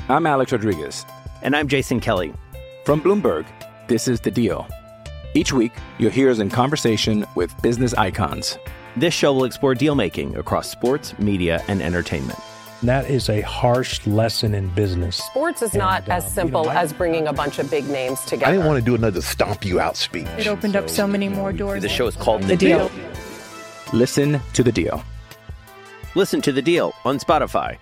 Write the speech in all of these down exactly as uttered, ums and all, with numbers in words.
I'm Alex Rodriguez. And I'm Jason Kelly. From Bloomberg, this is The Deal. Each week, you'll hear us in conversation with business icons. This show will explore deal-making across sports, media, and entertainment. That is a harsh lesson in business. Sports is not and, uh, as simple you know, I, as bringing a bunch of big names together. I didn't want to do another stomp you out speech. It opened so, up so many more doors. The show is called The, the deal. deal. Listen to The Deal. Listen to The Deal on Spotify.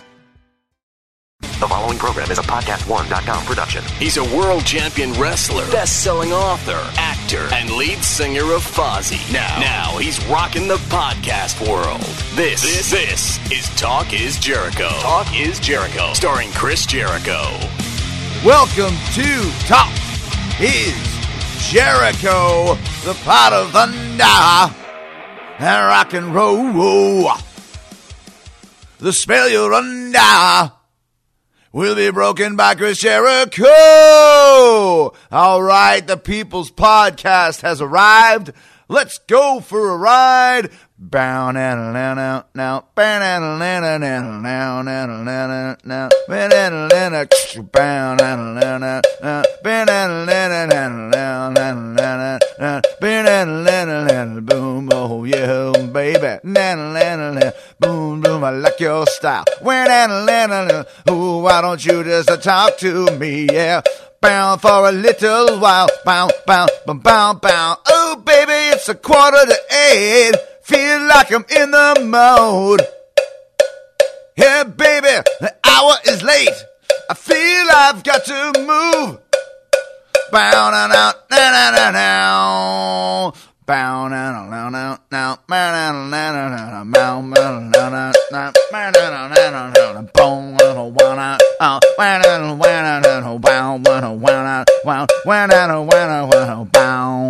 The following program is a podcast one dot com production. He's a world champion wrestler, best-selling author, actor, and lead singer of Fozzy. Now, now he's rocking the podcast world. This, this, this is Talk is Jericho. Talk is Jericho, starring Chris Jericho. Welcome to Talk is Jericho, the pot of thunder and rock and roll. The spell you're under will be broken by Chris Jericho. All right, the People's Podcast has arrived. Let's go for a ride. Bow now now now now bow now now now now now now now now bow now now now bow now now now now bow now now now now now now now bow now now now boom, oh yeah baby, na na na na boom boom, I like your style. Where na na na na, ooh, why don't you just talk to me, yeah. Bow for a little while, bow, bow, bow, bow, bow. Oh, baby, it's a quarter to eight. Feel like I'm in the mode. Yeah, baby, the hour is late. I feel I've got to move. Bow, now, now, now, now, now. Bow, now, now, now, now, now, now, now, now, now, now, now, now, now, now, now, now, boom, little one, oh, wow, wow, wow, wow, wow, wow, wow, wow, wow, wow, bow.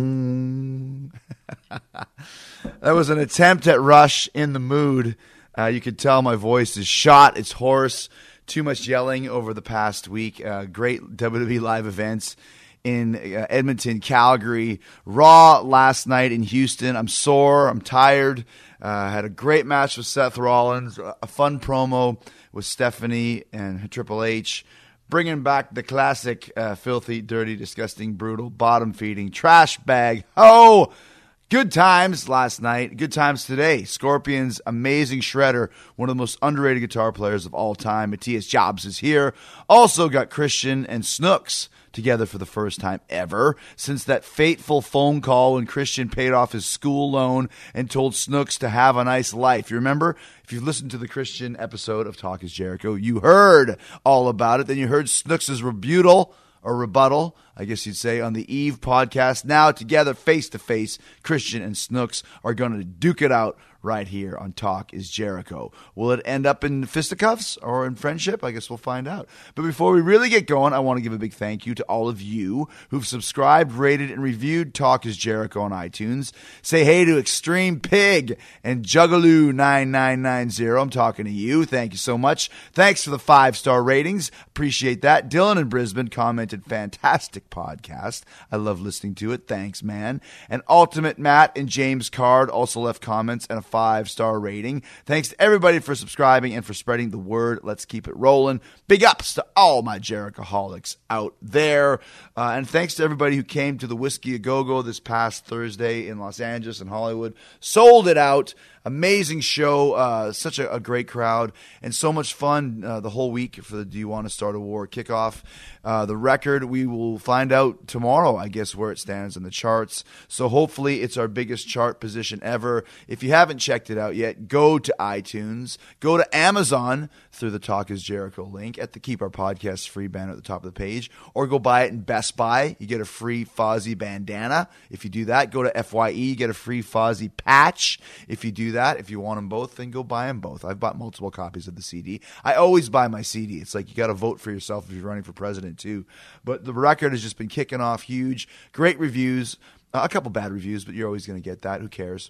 That was an attempt at Rush in the mood. Uh, you could tell my voice is shot. It's hoarse. Too much yelling over the past week. Uh, great W W E live events in uh, Edmonton, Calgary. Raw last night in Houston. I'm sore. I'm tired. Uh, had a great match with Seth Rollins. A fun promo with Stephanie and Triple H. Bringing back the classic uh, filthy, dirty, disgusting, brutal, bottom-feeding trash bag. Oh! Good times last night. Good times today. Scorpion's amazing shredder, one of the most underrated guitar players of all time. Matthias Jobs is here. Also got Christian and Snooks together for the first time ever since that fateful phone call when Christian paid off his school loan and told Snooks to have a nice life. You remember? If you've listened to the Christian episode of Talk is Jericho, you heard all about it. Then you heard Snooks' rebuttal or rebuttal, I guess you'd say, on the Eve podcast. Now together, face-to-face, Christian and Snooks are going to duke it out right here on Talk is Jericho. Will it end up in fisticuffs or in friendship? I guess we'll find out. But before we really get going, I want to give a big thank you to all of you who've subscribed, rated, and reviewed Talk is Jericho on iTunes. Say hey to Extreme Pig and Juggaloo nine nine nine zero. I'm talking to you. Thank you so much. Thanks for the five-star ratings. Appreciate that. Dylan in Brisbane commented, fantastic podcast. I love listening to it. Thanks, man. And Ultimate Matt and James Card also left comments and a five-star rating. Thanks to everybody for subscribing and for spreading the word. Let's keep it rolling. Big ups to all my Jerichoholics out there. Uh, and thanks to everybody who came to the Whiskey A Go-Go this past Thursday in Los Angeles and Hollywood. Sold it out. Amazing show, uh, such a, a great crowd, and so much fun uh, the whole week for the Do You Want to Start a War kickoff. Uh, the record, we will find out tomorrow, I guess, where it stands in the charts. So hopefully it's our biggest chart position ever. If you haven't checked it out yet, go to iTunes, go to Amazon through the Talk is Jericho link at the Keep Our Podcasts free banner at the top of the page, or go buy it in Best Buy. You get a free Fozzy bandana. If you do that, go to F Y E, you get a free Fozzy patch. If you do that, if you want them both, then go buy them both. I've bought multiple copies of the C D. I always buy my C D. It's like you got to vote for yourself if you're running for president too. But the record has just been kicking off huge. Great reviews. Uh, a couple bad reviews, but you're always going to get that. Who cares?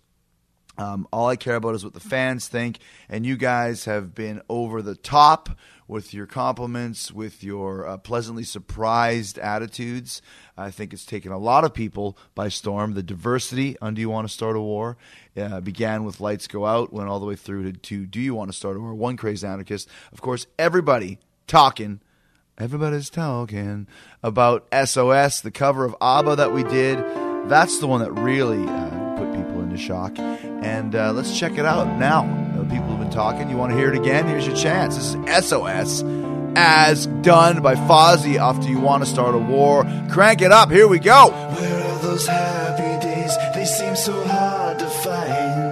Um, all I care about is what the fans think, and you guys have been over the top with your compliments, with your uh, pleasantly surprised attitudes. I think it's taken a lot of people by storm. The diversity on Do You Want to Start a War uh, began with Lights Go Out, went all the way through to, to Do You Want to Start a War, One Crazed Anarchist. Of course, everybody talking. Everybody's talking about S O S, the cover of ABBA that we did. That's the one that really uh, put people into shock. And uh, let's check it out now. Uh, people have been talking. You want to hear it again? Here's your chance. This is S O S, as done by Fozzy off to You Want to Start a War. Crank it up. Here we go. Where are those happy days? They seem so hard to find.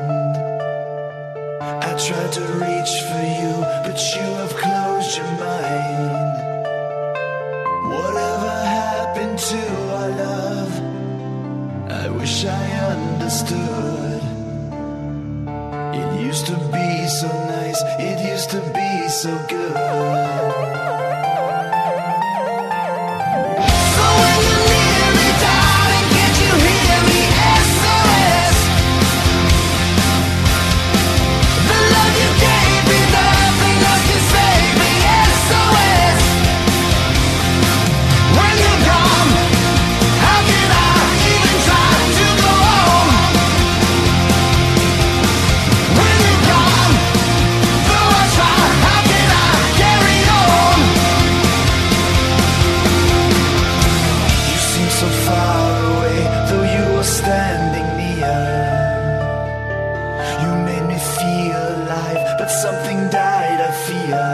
I tried to reach for you, but you have closed your mind. Whatever happened to our love? I wish I understood. It used to be so nice, it used to be so good. So when you're near me, darling, can't you hear me? S O S. The love you gave me, nothing else can save me. S O S. When you're gone, how can I even try to go on? When you're gone, though I try, how can I carry on? You seem so far away, though you were standing near. You made me feel alive, but something died, I fear.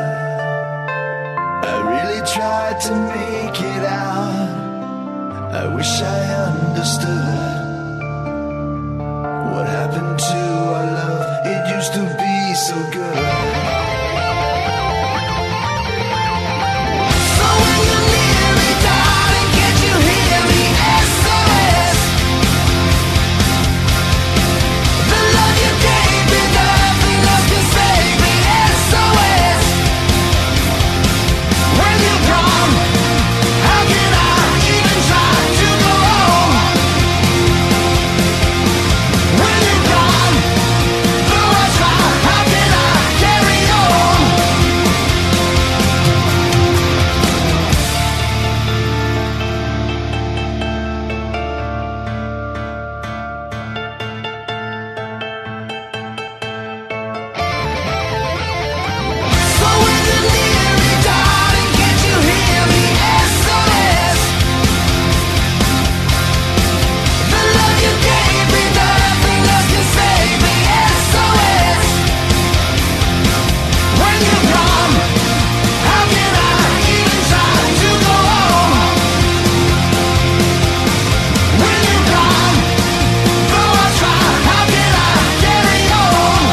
I really tried to make it out. I wish I understood what happened to our love. It used to be so good. So when you're near me, darling, can't you hear me? S O S. The love you gave me, nothing else can save me. S O S. When you're gone, how can I even try to go on? When you're gone, though I try, how can I carry on? So when you're near me, darling, can't you hear me? S O S. The love you gave me, nothing else can save me. S O S. When you're gone, how can I even try to go on? When you're gone, though I try, how can I carry on?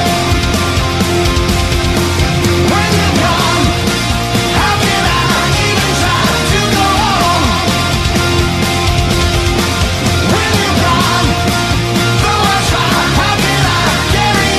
When you're gone, how can I even try to go on? When you're gone, though I try, how can I carry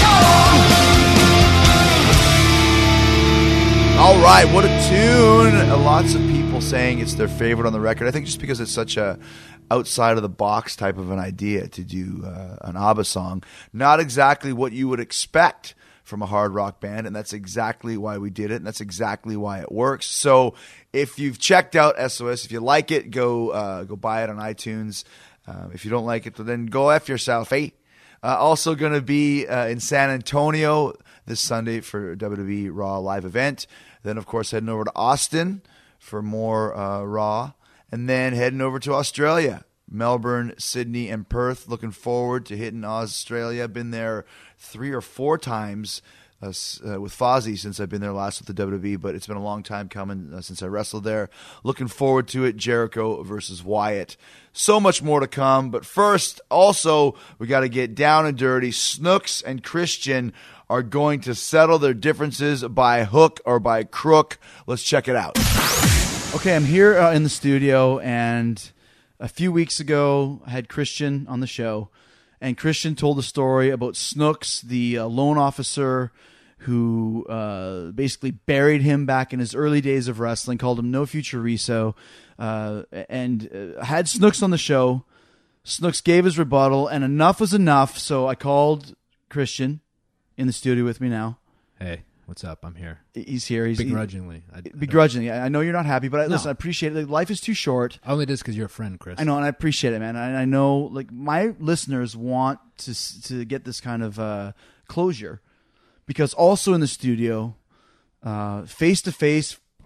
on? All right, what a tune. Uh, Lots of people saying it's their favorite on the record. I think just because it's such a outside of the box type of an idea to do uh, an ABBA song. Not exactly what you would expect from a hard rock band, and that's exactly why we did it, and that's exactly why it works. So if you've checked out S O S, if you like it, go uh, go buy it on iTunes. Uh, if you don't like it, then go F yourself, eh? Uh, also going to be uh, in San Antonio this Sunday for W W E Raw live event. Then, of course, heading over to Austin for more uh, Raw. And then heading over to Australia, Melbourne, Sydney, and Perth. Looking forward to hitting Australia. Been there three or four times uh, uh, with Fozzy since I've been there last with the W W E, but it's been a long time coming uh, since I wrestled there. Looking forward to it. Jericho versus Wyatt. So much more to come. But first, also, we got to get down and dirty. Snooks and Christian are going to settle their differences by hook or by crook. Let's check it out. Okay, I'm here uh, in the studio, and a few weeks ago, I had Christian on the show, and Christian told a story about Snooks, the uh, loan officer who uh, basically buried him back in his early days of wrestling, called him No Future Riso, uh, and uh, had Snooks on the show. Snooks gave his rebuttal, and enough was enough, so I called Christian in the studio with me now. Hey, what's up? I'm here. He's here. He's begrudgingly. He, I, begrudgingly. I know you're not happy, but I, no. listen, I appreciate it. Like, life is too short. Only just because you're a friend, Chris. I know, and I appreciate it, man. I, I know, like, my listeners want to to get this kind of uh, closure, because also in the studio, uh, face to face,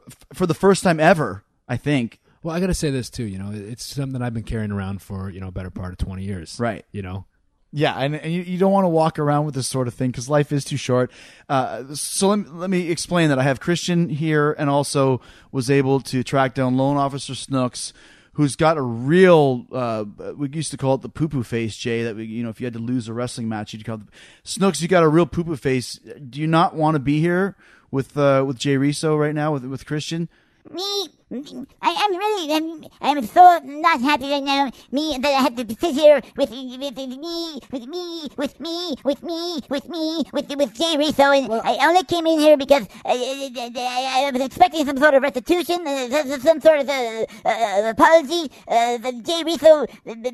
f- for the first time ever, I think. Well, I got to say this too. You know, it's something I've been carrying around for you know a better part of twenty years. Right. You know. Yeah, and, and you, you don't want to walk around with this sort of thing because life is too short. Uh, so let me, let me explain that. I have Christian here and also was able to track down Loan Officer Snooks, who's got a real, uh, we used to call it the poo-poo face, Jay, that we, you know, if you had to lose a wrestling match, you'd call it. Snooks, you got a real poo-poo face. Do you not want to be here with uh, with Jay Riso right now, with with Christian? Me, I, I'm really, I'm, I'm so not happy right now. Me, that I have to sit here with, with, with me, with me, with me, with me, with me, with with Jay Riso, and well, I only came in here because I, I, I was expecting some sort of restitution, uh, some sort of uh, uh, apology. Uh, the Jay Riso,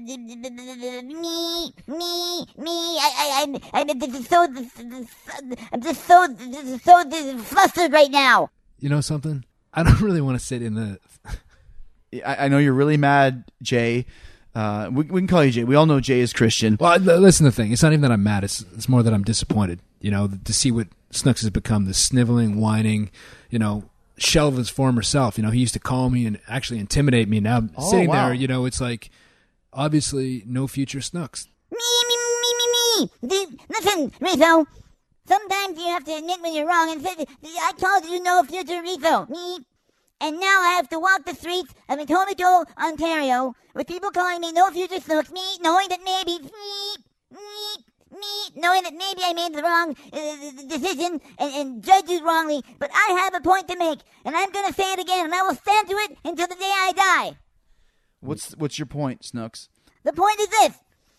me, me, me. I, I, I'm, I'm just so, I'm just so, so flustered right now. You know something? I don't really want to sit in the. I, I know you're really mad, Jay. Uh, we, we can call you Jay. We all know Jay is Christian. Well, listen to the thing. It's not even that I'm mad. It's it's more that I'm disappointed. You know, to see what Snooks has become, this sniveling, whining, you know, shell of his former self. You know, he used to call me and actually intimidate me. Now oh, sitting wow. there, you know, it's like obviously no future Snooks. Me, me, me, me, me. Listen, Riso. Sometimes you have to admit when you're wrong and say, I told you no future Riso. Me. And now I have to walk the streets of Etobicoke, Ontario, with people calling me no future Snooks. Me, knowing that maybe, me, me, me, knowing that maybe I made the wrong uh, decision and, and judged you wrongly. But I have a point to make, and I'm going to say it again, and I will stand to it until the day I die. What's what's your point, Snooks? The point is this.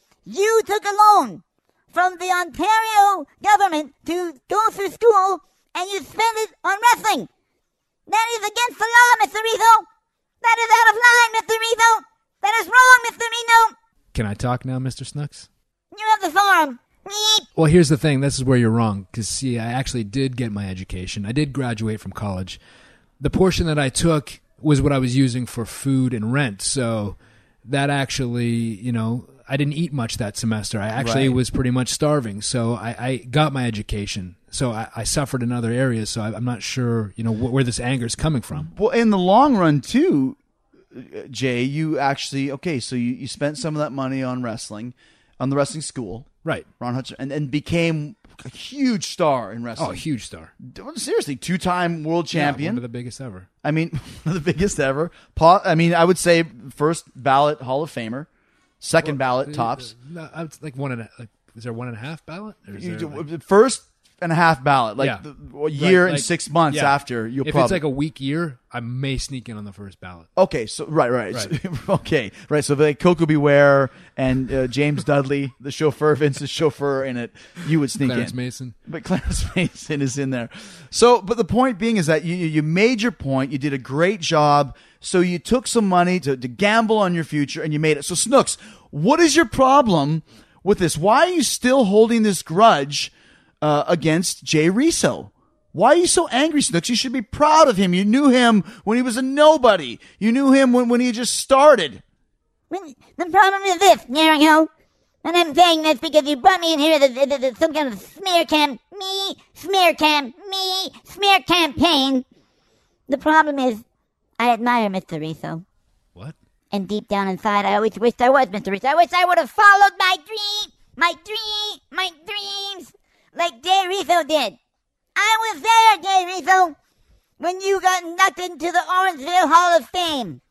You took a loan from the Ontario government to go through school, and you spent it on wrestling. That is against the law, Mister Riso. That is out of line, Mister Riso. That is wrong, Mister Reno. Can I talk now, Mister Snooks? You have the farm. Well, here's the thing. This is where you're wrong. Because, see, I actually did get my education. I did graduate from college. The portion that I took was what I was using for food and rent. So that actually, you know, I didn't eat much that semester. I actually Right. was pretty much starving. So I, I got my education. So I, I suffered in other areas. So I, I'm not sure, you know, wh- where this anger is coming from. Well, in the long run, too, Jay, you actually, okay, so you, you spent some of that money on wrestling, on the wrestling school. Right. Ron Hutchinson, and, and became a huge star in wrestling. Oh, a huge star. Seriously, two-time world champion. Yeah, one of the biggest ever. I mean, one of the biggest ever. Pa- I mean, I would say first ballot Hall of Famer, second Well, ballot tops. No, I was like one and a, like, is there one and a half ballot? Or is You there, do- like- first and a half ballot, like Yeah. the, a year Right, and like- six months yeah. after. You'll if probably it's like a weak year, I may sneak in on the first ballot. Okay, so right, right, Right. okay, right. So like Coco Beware and uh, James Dudley, the chauffeur, Vince's chauffeur in it, you would sneak Clarence in. Mason. But Clarence Mason is in there. So, but the point being is that you you made your point. You did a great job. So you took some money to, to gamble on your future, and you made it. So Snooks, what is your problem with this? Why are you still holding this grudge uh, against Jay Riso? Why are you so angry, Snooks? You should be proud of him. You knew him when he was a nobody. You knew him when, when he just started. Well, the problem is this, Jericho. And I'm saying this because you brought me in here as, as, as some kind of smear cam, me, smear cam, me, smear campaign. The problem is, I admire Mister Riso. What? And deep down inside, I always wished I was Mister Riso. I wish I would have followed my dream, my dream, my dreams, like Jay Riso did. I was there, Jay Riso, when you got inducted into the Orangeville Hall of Fame.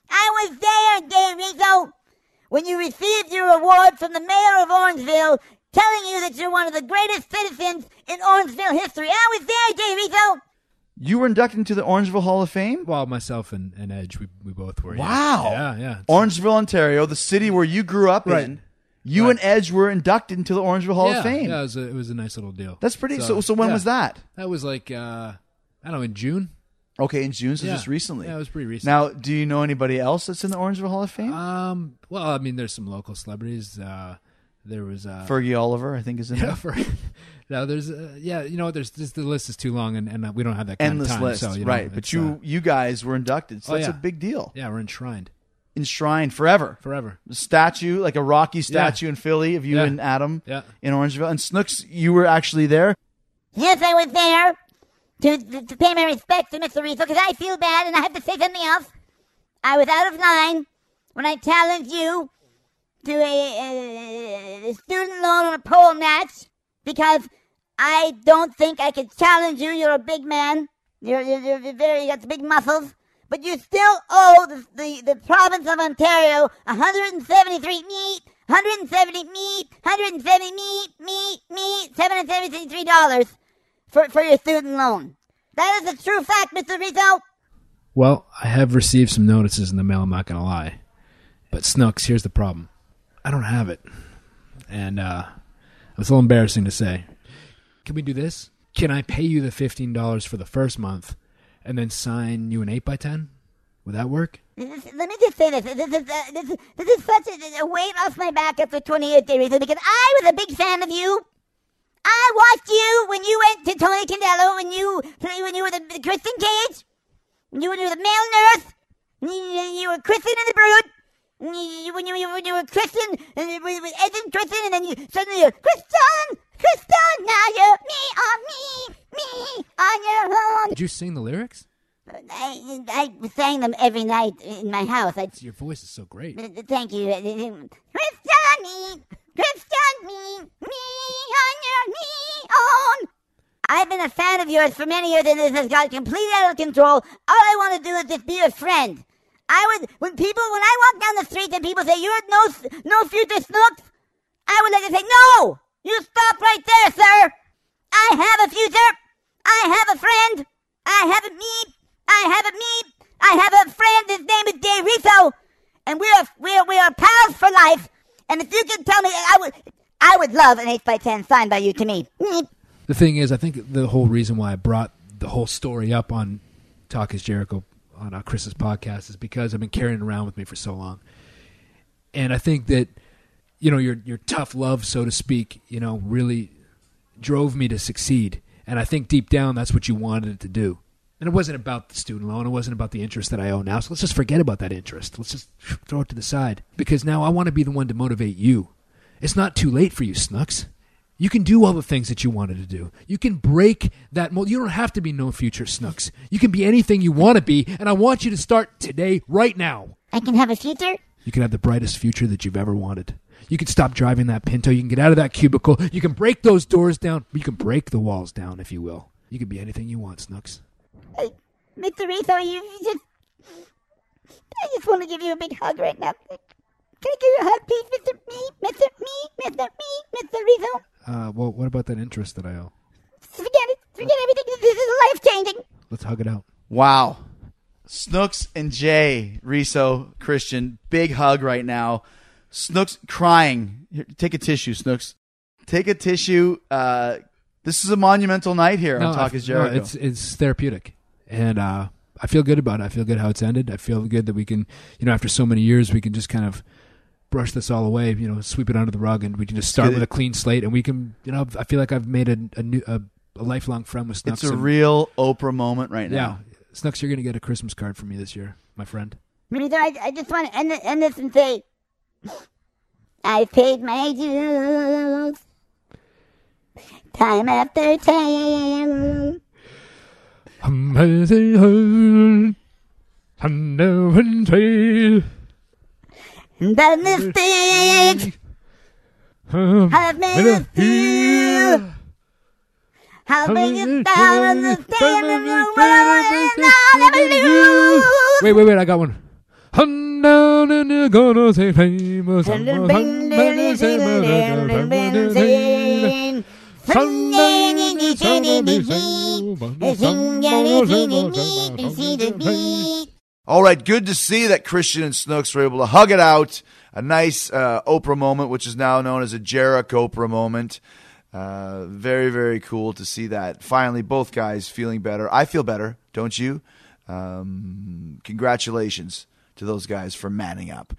I was there, Jay Riso, when you received your award from the mayor of Orangeville, telling you that you're one of the greatest citizens in Orangeville history. I was there, Jay Riso. You were inducted into the Orangeville Hall of Fame? Well, myself and, and Edge, we we both were. Wow. Yeah, yeah. yeah. Orangeville, Ontario, the city where you grew up Right. in. You Right. and Edge were inducted into the Orangeville Hall yeah, of Fame. Yeah, it was, a, it was a nice little deal. That's pretty. So, so when yeah. was that? That was like, uh, I don't know, in June. Okay, in June, so Yeah. just recently. Yeah, it was pretty recent. Now, do you know anybody else that's in the Orangeville Hall of Fame? Um, well, I mean, there's some local celebrities. Uh, there was uh, Fergie Oliver, I think, is in yeah, there. for, no, there's uh, yeah, you know, there's just the list is too long, and, and we don't have that kind Endless of time. list, so, you know, right? But it's, you uh, you guys were inducted, so oh, that's yeah. a big deal. yeah, we're enshrined Enshrined forever. forever. A statue, like a Rocky statue in Philly of you Yeah. and Adam Yeah. in Orangeville. And Snooks, you were actually there. Yes, I was there. to, to pay my respects to Mister Rizzo because I feel bad and I have to say something else. I was out of line when I challenged you to a, a, a student loan on a pole match because I don't think I could challenge you. You're a big man. You're, you're, you're very, you got big muscles. But you still owe the, the, the province of Ontario one hundred seventy-three meat, one hundred seventy meat, one hundred seventy meat, meat, meat, seven hundred seventy-three dollars for, for your student loan. That is a true fact, Mister Rizzo. Well, I have received some notices in the mail, I'm not going to lie. But Snooks, here's the problem. I don't have it. And uh, it's a little embarrassing to say. Can we do this? Can I pay you the fifteen dollars for the first month and then sign you an eight by ten? Would that work? This is, let me just say this. This is, uh, this is, this is such a, a weight off my back after twenty-eight days because I was a big fan of you. I watched you when you went to Tony Candello, when you when you were the, the Kristen Cage, when you were the male nurse, you, you were Kristen in the Brood, you, when, you, when you were Kristen, and with Ed and Kristen, and then you suddenly you're Kristen, Kristen, now you're me on me, me on your own. Did you sing the lyrics? I, I sang them every night in my house. I, Your voice is so great. Thank you. Kristen, me, Kristen, me, me on your me on. I've been a fan of yours for many years, and this has got completely out of control. All I want to do is just be a friend. I would, when people, when I walk down the street and people say, you're no, no future Snooks, I would like to say, no, you stop right there, sir. I have a future. I have a friend. I have a me. I have a me. I have a friend. His name is Jay Rizzo, and we are, we are, we are pals for life. And if you could tell me, I would, I would love an eight by ten signed by you to me. The thing is, I think the whole reason why I brought the whole story up on Talk is Jericho on uh, Chris's podcast is because I've been carrying it around with me for so long. And I think that, you know, your your tough love, so to speak, you know, really drove me to succeed. And I think deep down that's what you wanted it to do. And it wasn't about the student loan. It wasn't about the interest that I owe now. So let's just forget about that interest. Let's just throw it to the side. Because now I want to be the one to motivate you. It's not too late for you, Snooks. You can do all the things that you wanted to do. You can break that mold. You don't have to be no future Snooks. You can be anything you want to be, and I want you to start today, right now. I can have a future? You can have the brightest future that you've ever wanted. You can stop driving that Pinto. You can get out of that cubicle. You can break those doors down. You can break the walls down, if you will. You can be anything you want, Snooks. Hey, Mister Rizzo, you just... I just want to give you a big hug right now. Can I give you a hug, please, Mister Me, Mister Me, Mister Me, Mister Rizzo? Uh, well, what about that interest that I owe? Forget it. Forget everything. This is life-changing. Let's hug it out. Wow. Snooks and Jay, Rizzo, Christian, big hug right now. Snooks crying. Here, take a tissue, Snooks. Take a tissue. Uh, this is a monumental night here no, on Talk I, is Jericho. No, it's, it's therapeutic. And uh, I feel good about it. I feel good how it's ended. I feel good that we can, you know, after so many years, we can just kind of brush this all away, you know, sweep it under the rug, and we can just start with a clean slate, and we can, you know, I feel like I've made a a, new, a, a lifelong friend with Snooks. It's a and, real Oprah moment right now. Yeah. Snooks, you're going to get a Christmas card from me this year, my friend. I, I just want to end, end this and say, I paid my dues time after time. The mistakes I've made us feel. I'll bring it down and the stand in the world and I'll never lose. Wait, wait, wait, I got one. I'm down and you're gonna say famous. I'm gonna say All right, good to see that Christian and Snooks were able to hug it out. A nice uh, Oprah moment, which is now known as a Jericho Oprah moment. Uh, very, very cool to see that. Finally, both guys feeling better. I feel better, don't you? Um, congratulations to those guys for manning up.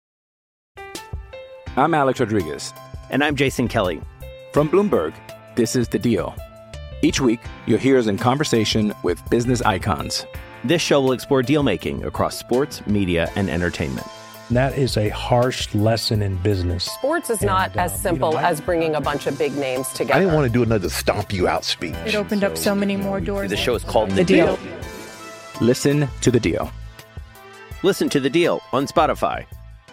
I'm Alex Rodriguez. And I'm Jason Kelly. From Bloomberg, this is The Deal. Each week, you'll hear us in conversation with business icons. This show will explore deal-making across sports, media, and entertainment. And that is a harsh lesson in business. Sports is And, not as um, simple you know, I- as bringing a bunch of big names together. I didn't want to do another stomp you out speech. It opened up so many more doors. The show is called The The Deal. Deal. Listen to the deal. Listen to The Deal on Spotify.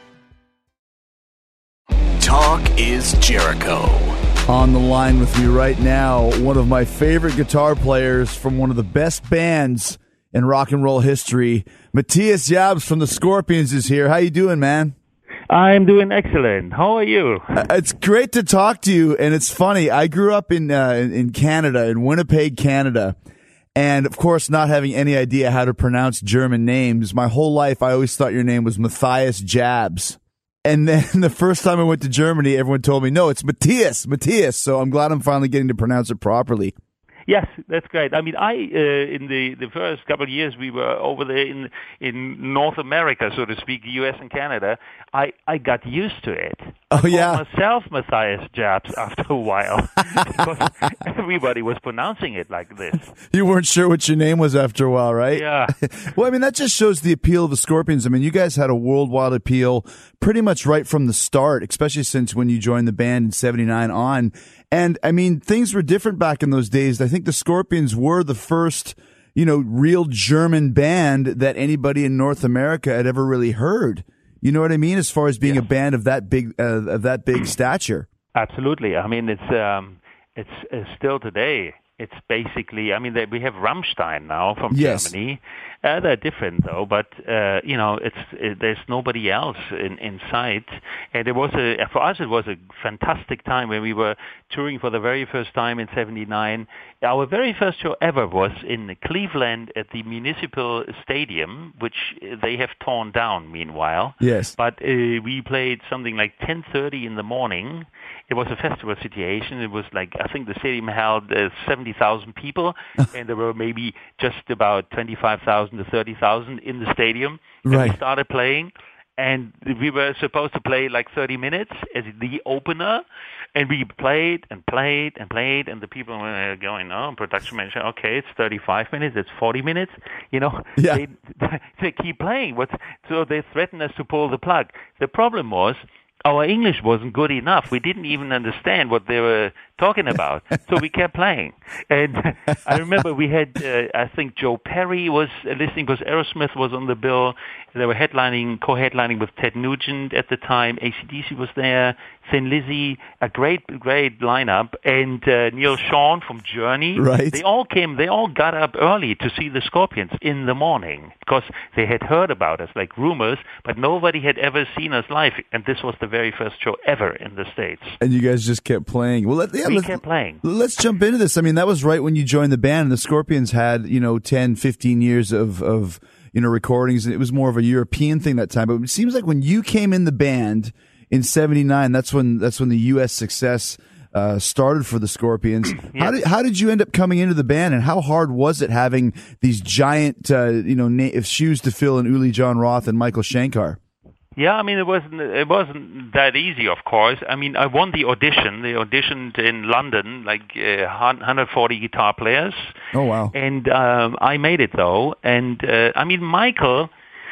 Talk is Jericho. On the line with me right now, one of my favorite guitar players from one of the best bands in rock and roll history, Matthias Jabs from the Scorpions is here. How you doing, man? I'm doing excellent. How are you? Uh, it's great to talk to you, and it's funny. I grew up in uh, in, in Canada, in Winnipeg, Canada, and of course, not having any idea how to pronounce German names. My whole life, I always thought your name was Matthias Jabs. And then the first time I went to Germany, everyone told me, no, it's Matthias, Matthias. So I'm glad I'm finally getting to pronounce it properly. Yes, that's great. I mean, I uh, in the, the first couple of years we were over there in in North America, so to speak, U S and Canada. I, I got used to it. Oh I yeah, called myself Matthias Jabs after a while because everybody was pronouncing it like this. You weren't sure what your name was after a while, right? Yeah. Well, I mean, that just shows the appeal of the Scorpions. I mean, you guys had a worldwide appeal pretty much right from the start, especially since when you joined the band in seventy-nine on. And, I mean, things were different back in those days. I think the Scorpions were the first, you know, real German band that anybody in North America had ever really heard. You know what I mean? As far as being Yes. a band of that big, uh, of that big stature. Absolutely. I mean, it's um, it's uh, still today. It's basically, I mean, they, we have Rammstein now from Yes. Germany. Uh, they're different though, but uh, you know, it's it, there's nobody else in, in sight. And it was a for us, it was a fantastic time when we were touring for the very first time in seventy-nine. Our very first show ever was in Cleveland at the Municipal Stadium, which they have torn down meanwhile. Yes. But uh, we played something like ten thirty in the morning. It was a festival situation. It was like, I think the stadium held uh, seventy thousand people, and there were maybe just about twenty-five thousand to thirty thousand in the stadium. And Right. we started playing, and we were supposed to play like thirty minutes as the opener, and we played and played and played, and the people were going, oh, production manager, okay, it's thirty-five minutes, it's forty minutes, you know. Yeah. They, they keep playing. What, so they threatened us to pull the plug. The problem was, our English wasn't good enough. We didn't even understand what they were talking about. So we kept playing. And I remember we had, uh, I think Joe Perry was listening because Aerosmith was on the bill. They were headlining, co-headlining with Ted Nugent at the time. A C D C was there. Thin Lizzy, a great, great lineup. And uh, Neil Sean from Journey. Right. They all came, they all got up early to see the Scorpions in the morning because they had heard about us, like rumors, but nobody had ever seen us live. And this was the very first show ever in the States. And you guys just kept playing. Well, let, yeah, We let's, kept playing. Let's jump into this. I mean, that was right when you joined the band, and the Scorpions had, you know, ten, fifteen years of, of, you know, recordings, and it was more of a European thing that time. But it seems like when you came in the band in seventy-nine, that's when, that's when the U S success, uh, started for the Scorpions. Yeah. How did, how did you end up coming into the band, and how hard was it having these giant, uh, you know, na- shoes to fill in Uli John Roth and Michael Shankar? Yeah, I mean, it wasn't it wasn't that easy, of course. I mean, I won the audition. They auditioned in London, like uh, one hundred forty guitar players. Oh, wow. And um, I made it, though. And, uh, I mean, Michael,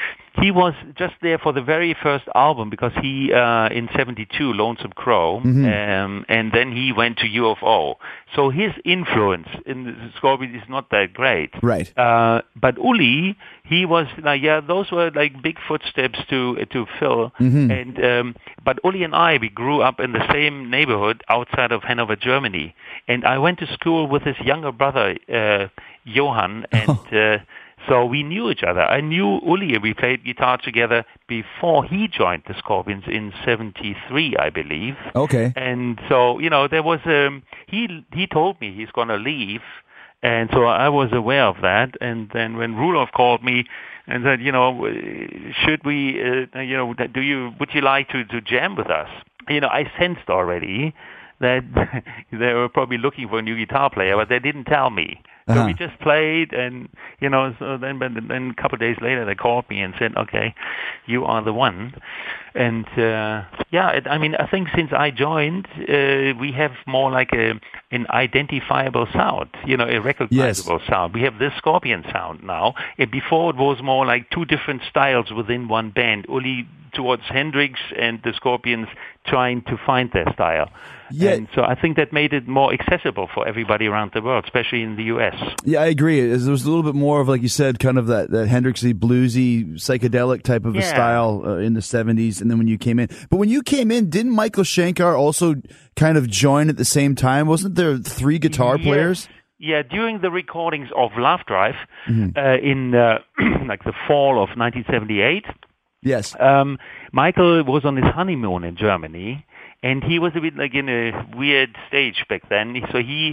he was just there for the very first album because he, uh, in seventy-two, Lonesome Crow, Mm-hmm. um, and then he went to U of O. So his influence in the Scorpions is not that great. Right. Uh, but Uli, he was like, yeah, those were like big footsteps to to fill. Mm-hmm. And um, but Uli and I, we grew up in the same neighborhood outside of Hanover, Germany. And I went to school with his younger brother, uh, Johann, and. Uh, So we knew each other. I knew Uli. We played guitar together before he joined the Scorpions in seventy-three, I believe. Okay. And so, you know, there was um he he told me he's going to leave, and so I was aware of that. And then when Rudolph called me and said, you know, should we, uh, you know, do you would you like to to jam with us? You know, I sensed already that they were probably looking for a new guitar player, but they didn't tell me. So Uh-huh. we just played, and you know, so then, but then a couple of days later, they called me and said, "Okay, you are the one." And uh, yeah, it, I mean, I think since I joined, uh, we have more like a an identifiable sound, you know, a recognizable Yes. sound. We have this Scorpion sound now. And before, it was more like two different styles within one band. Uli towards Hendrix and the Scorpions trying to find their style. Yeah. And so I think that made it more accessible for everybody around the world, especially in the U S. Yeah, I agree. There was a little bit more of, like you said, kind of that, that Hendrixy, bluesy, psychedelic type of a Yeah. style uh, in the seventies, and then when you came in. But when you came in, didn't Michael Shankar also kind of join at the same time? Wasn't there three guitar Yes. players? Yeah, during the recordings of Love Drive Mhm. uh, in uh, like the fall of nineteen seventy-eight, Yes. um, Michael was on his honeymoon in Germany, and he was a bit like in a weird stage back then. So he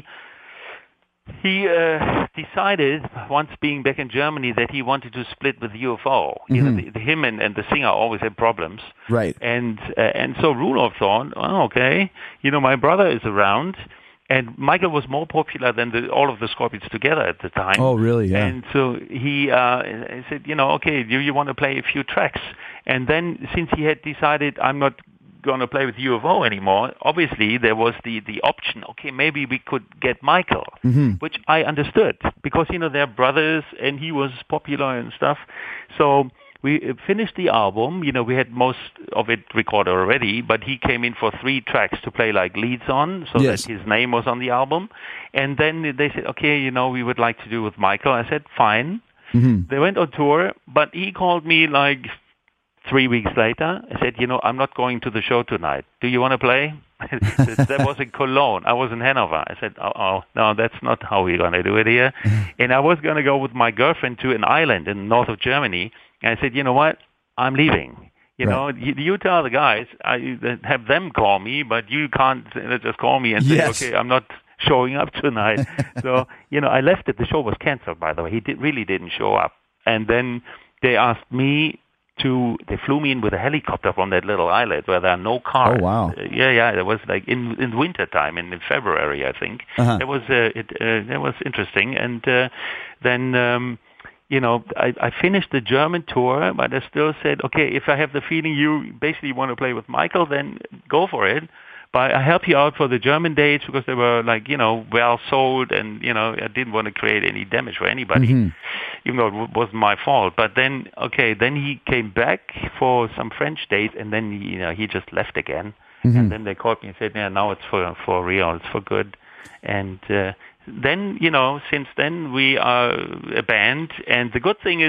he uh, decided, once being back in Germany, that he wanted to split with U F O. You know, Mhm. the, the, him and, and the singer always had problems. Right. And uh, and so Rudolph thought, oh, okay, you know, my brother is around. And Michael was more popular than the, all of the Scorpions together at the time. Oh, really? Yeah. And so he uh, said, you know, okay, do you want to play a few tracks? And then since he had decided, I'm not going to play with U F O anymore, obviously there was the, the option, okay, maybe we could get Michael, Mhm. which I understood because, you know, they're brothers and he was popular and stuff. So we finished the album. You know, we had most of it recorded already, but he came in for three tracks to play like leads on, so Yes. that his name was on the album. And then they said, okay, you know, we would like to do with Michael. I said, fine. Mhm. They went on tour, but he called me like three weeks later. I said, you know, I'm not going to the show tonight. Do you want to play? That was in Cologne. I was in Hanover. I said, oh, oh no, that's not how we're going to do it here. And I was going to go with my girlfriend to an island in the north of Germany. And I said, you know what? I'm leaving. You know, you, you tell the guys, I have them call me, but you can't just call me and say, Yes. okay, I'm not showing up tonight. So, you know, I left it. The show was canceled, by the way. He did, really didn't show up. And then they asked me to, they flew me in with a helicopter from that little island where there are no cars. Oh, wow. Uh, yeah, yeah. It was like in in winter time, in, in February, I think. Uh-huh. It was uh, it uh, it was interesting. And uh, then um, you know, I, I finished the German tour, but I still said, okay, if I have the feeling you basically want to play with Michael, then go for it. But I helped you out for the German dates because they were like, you know, well sold, and you know, I didn't want to create any damage for anybody, Mhm. even though it wasn't my fault. But then, okay, then he came back for some French dates, and then you know he just left again. Mhm. And then they called me and said, yeah, now it's for for real, it's for good. And uh, then, you know, since then we are a band, and the good thing is,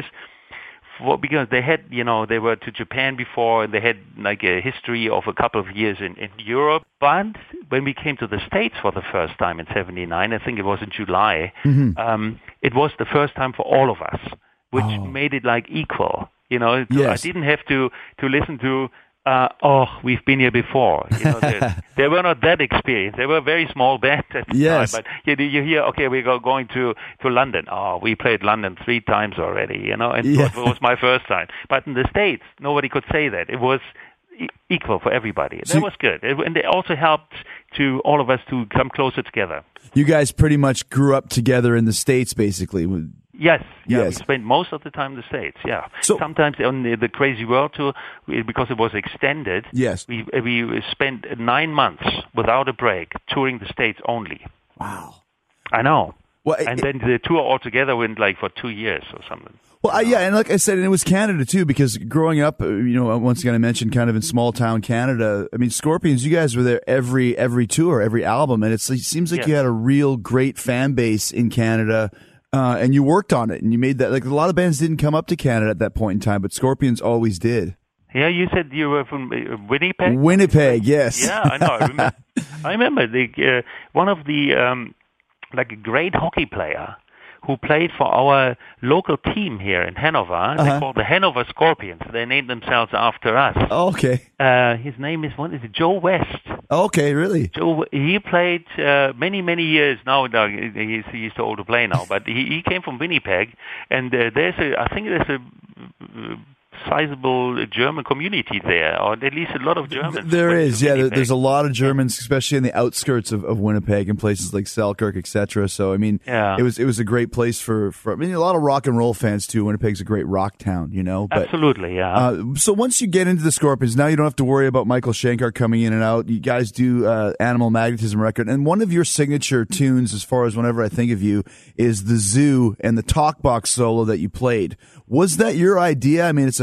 well, because they had, you know, they were to Japan before, and they had like a history of a couple of years in, in Europe. But when we came to the States for the first time in seventy-nine, I think it was in July, Mhm. um, it was the first time for all of us, which Oh. made it like equal. You know, so Yes. I didn't have to, to listen to, uh, oh, we've been here before. You know, they, they were not that experienced. They were a very small band at the Yes. time. But you, you hear, okay, we go going to, to London. Oh, we played London three times already, you know, and Yeah. it was my first time. But in the States, nobody could say that. It was e- equal for everybody. So- That was good. It, and it also helped to all of us to come closer together. You guys pretty much grew up together in the States, basically. Yes, yeah, Yes. we spent most of the time in the States. Yeah, So- sometimes on the, the Crazy World tour, we, because it was extended. Yes. we we spent nine months without a break touring the States only. Wow. I know. Well, it- and then the tour altogether went like for two years or something. Well, I, yeah, and like I said, and it was Canada too, because growing up, uh, you know, once again, I mentioned kind of in small town Canada. I mean, Scorpions, you guys were there every every tour, every album, and it's, it seems like Yes. you had a real great fan base in Canada, uh, and you worked on it, and you made that. Like a lot of bands didn't come up to Canada at that point in time, but Scorpions always did. Yeah, you said you were from uh, Winnipeg. Winnipeg, yes. Yeah, I know. I remember. I remember the uh, one of the um, like a great hockey player who played for our local team here in Hanover. Uh-huh. They're called the Hanover Scorpions. They named themselves after us. Oh, okay. Uh, his name is what is it? Joe West. Okay, really? Joe. He played uh, many many years now. No, he's he's too old to play now. But he, he came from Winnipeg, and uh, there's a I think there's a uh, sizable German community there, or at least a lot of Germans. There went is, to yeah. there- Winnipeg. There's a lot of Germans, especially in the outskirts of, of Winnipeg and places like Selkirk, et cetera. So, I mean, Yeah. it was it was a great place for, for. I mean, a lot of rock and roll fans too. Winnipeg's a great rock town, you know. But, Absolutely, yeah. Uh, so once you get into the Scorpions, now you don't have to worry about Michael Shankar coming in and out. You guys do uh, Animal Magnetism record, and one of your signature tunes, as far as whenever I think of you, is the Zoo and the Talkbox solo that you played. Was that your idea? I mean, it's a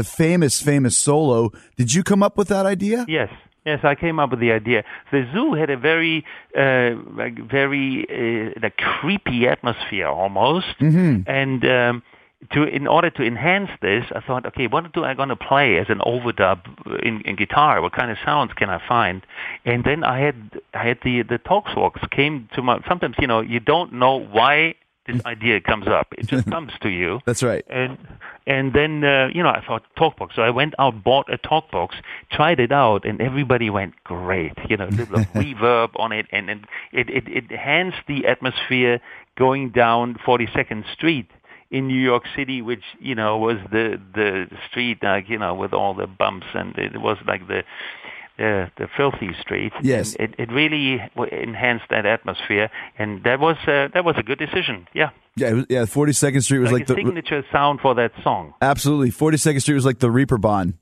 a famous, famous solo. Did you come up with that idea? Yes. Yes, I came up with the idea. The zoo had a very, uh, like very, uh, like creepy atmosphere almost, mm-hmm. and um, to in order to enhance this, I thought, okay, what do I gonna play as an overdub in, in guitar? What kind of sounds can I find? And then I had I had the the Talkbox came to my. Sometimes you know you don't know why this idea comes up. It just comes to you. That's right. And and then uh, you know I thought Talkbox. So I went out, bought a Talkbox, tried it out, and everybody went great. You know, a little reverb on it, and, and it, it it enhanced the atmosphere going down forty-second Street in New York City, which you know was the the street like you know with all the bumps, and it was like the. The, the filthy street. Yes, and it it really enhanced that atmosphere, and that was uh, that was a good decision. Yeah, yeah, it was, yeah. forty-second Street was like, like a the signature sound for that song. Absolutely, forty-second Street was like the Reeperbahn.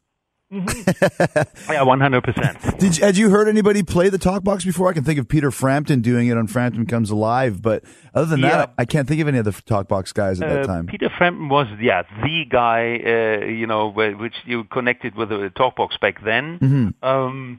Mm-hmm. Yeah, one hundred percent. Did you, had you heard anybody play the Talkbox before? I can think of Peter Frampton doing it on Frampton Comes Alive, but other than Yeah. that, I can't think of any other Talkbox guys at that Uh, time. Peter Frampton was, yeah, the guy, uh, you know, wh- which you connected with the Talkbox back then. Mhm. Um,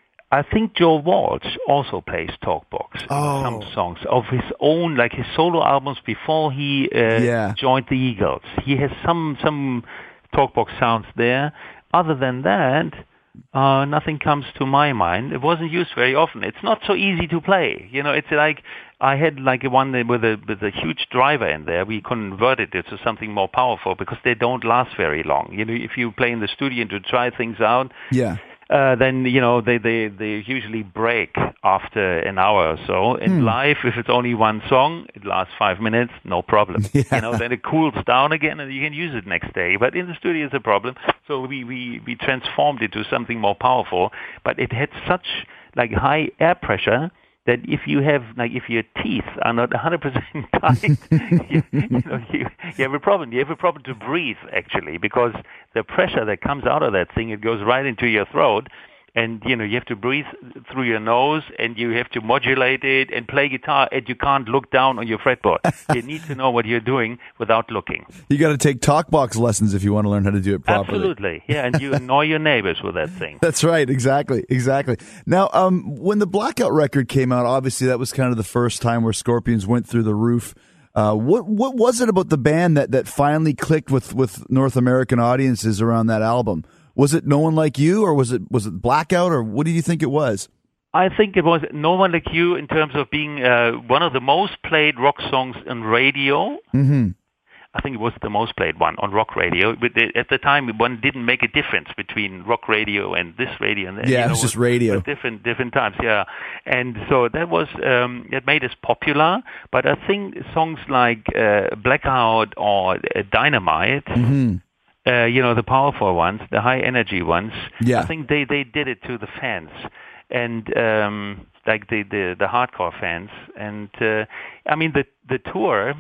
I think Joe Walsh also plays Talkbox. Oh. Some songs of his own, like his solo albums before he uh, Yeah. joined the Eagles. He has some some Talkbox sounds there. Other than that, uh, nothing comes to my mind. It wasn't used very often. It's not so easy to play. You know, it's like I had like one with a with a huge driver in there. We converted it to something more powerful because they don't last very long. You know, if you play in the studio to try things out, Yeah. uh, then you know they, they, they usually break after an hour or so. In Hmm. live, if it's only one song, it lasts five minutes, no problem. Yeah. You know, then it cools down again, and you can use it next day. But in the studio, it's a problem. So we, we, we transformed it to something more powerful. But it had such like high air pressure that if you have like if your teeth are not one hundred percent tight, you, you, know, you, you have a problem. You have a problem to breathe actually, because the pressure that comes out of that thing, it goes right into your throat. And, you know, you have to breathe through your nose, and you have to modulate it and play guitar, and you can't look down on your fretboard. You need to know what you're doing without looking. You got to take Talkbox lessons if you want to learn how to do it properly. Absolutely. Yeah, and you annoy your neighbors with that thing. That's right. Exactly. Exactly. Now, um, when the Blackout record came out, obviously that was kind of the first time where Scorpions went through the roof. Uh, what what was it about the band that, that finally clicked with, with North American audiences around that album? Was it No One Like You, or was it was it Blackout, or what do you think it was? I think it was No One Like You in terms of being uh, one of the most played rock songs on radio. Mm-hmm. I think it was the most played one on rock radio. But at the time, one didn't make a difference between rock radio and this radio. And, Yeah, you know, it was just radio. was different, different times, yeah. And so that was, um, it made us popular. But I think songs like uh, Blackout or uh, Dynamite, Mm-hmm. uh, you know, the powerful ones, the high energy ones, Yeah. I think they, they did it to the fans. And um, like the, the, the hardcore fans. And uh, I mean, the, the tour...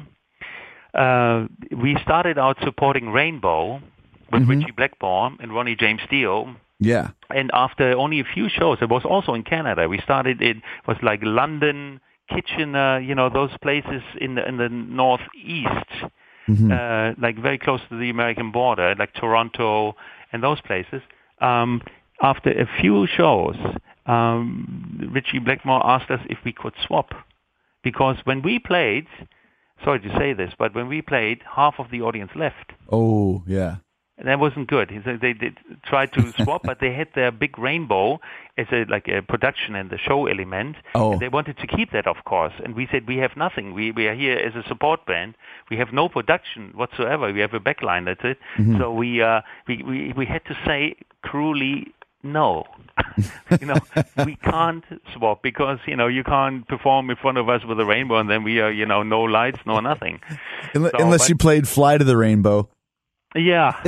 Uh, we started out supporting Rainbow with Mm-hmm. Richie Blackmore and Ronnie James Dio. Yeah. And after only a few shows, it was also in Canada. We started, it was like London, Kitchener, you know, those places in the, in the northeast, Mm-hmm. uh, like very close to the American border, like Toronto and those places. Um, after a few shows, um, Richie Blackmore asked us if we could swap. Because when we played... Sorry to say this, but when we played, half of the audience left. Oh, yeah. And that wasn't good. He said they did try to swap, but they had their big Rainbow as a like a production and the show element. Oh. And they wanted to keep that, of course. And we said we have nothing. We we are here as a support band. We have no production whatsoever. We have a backline. That's it. Mhm. So we uh we, we we had to say cruelly no. you know, we can't swap because, you know, you can't perform in front of us with a rainbow and then we are, you know, no lights, no nothing. Unless, So, unless but- you played Fly to the Rainbow. Yeah.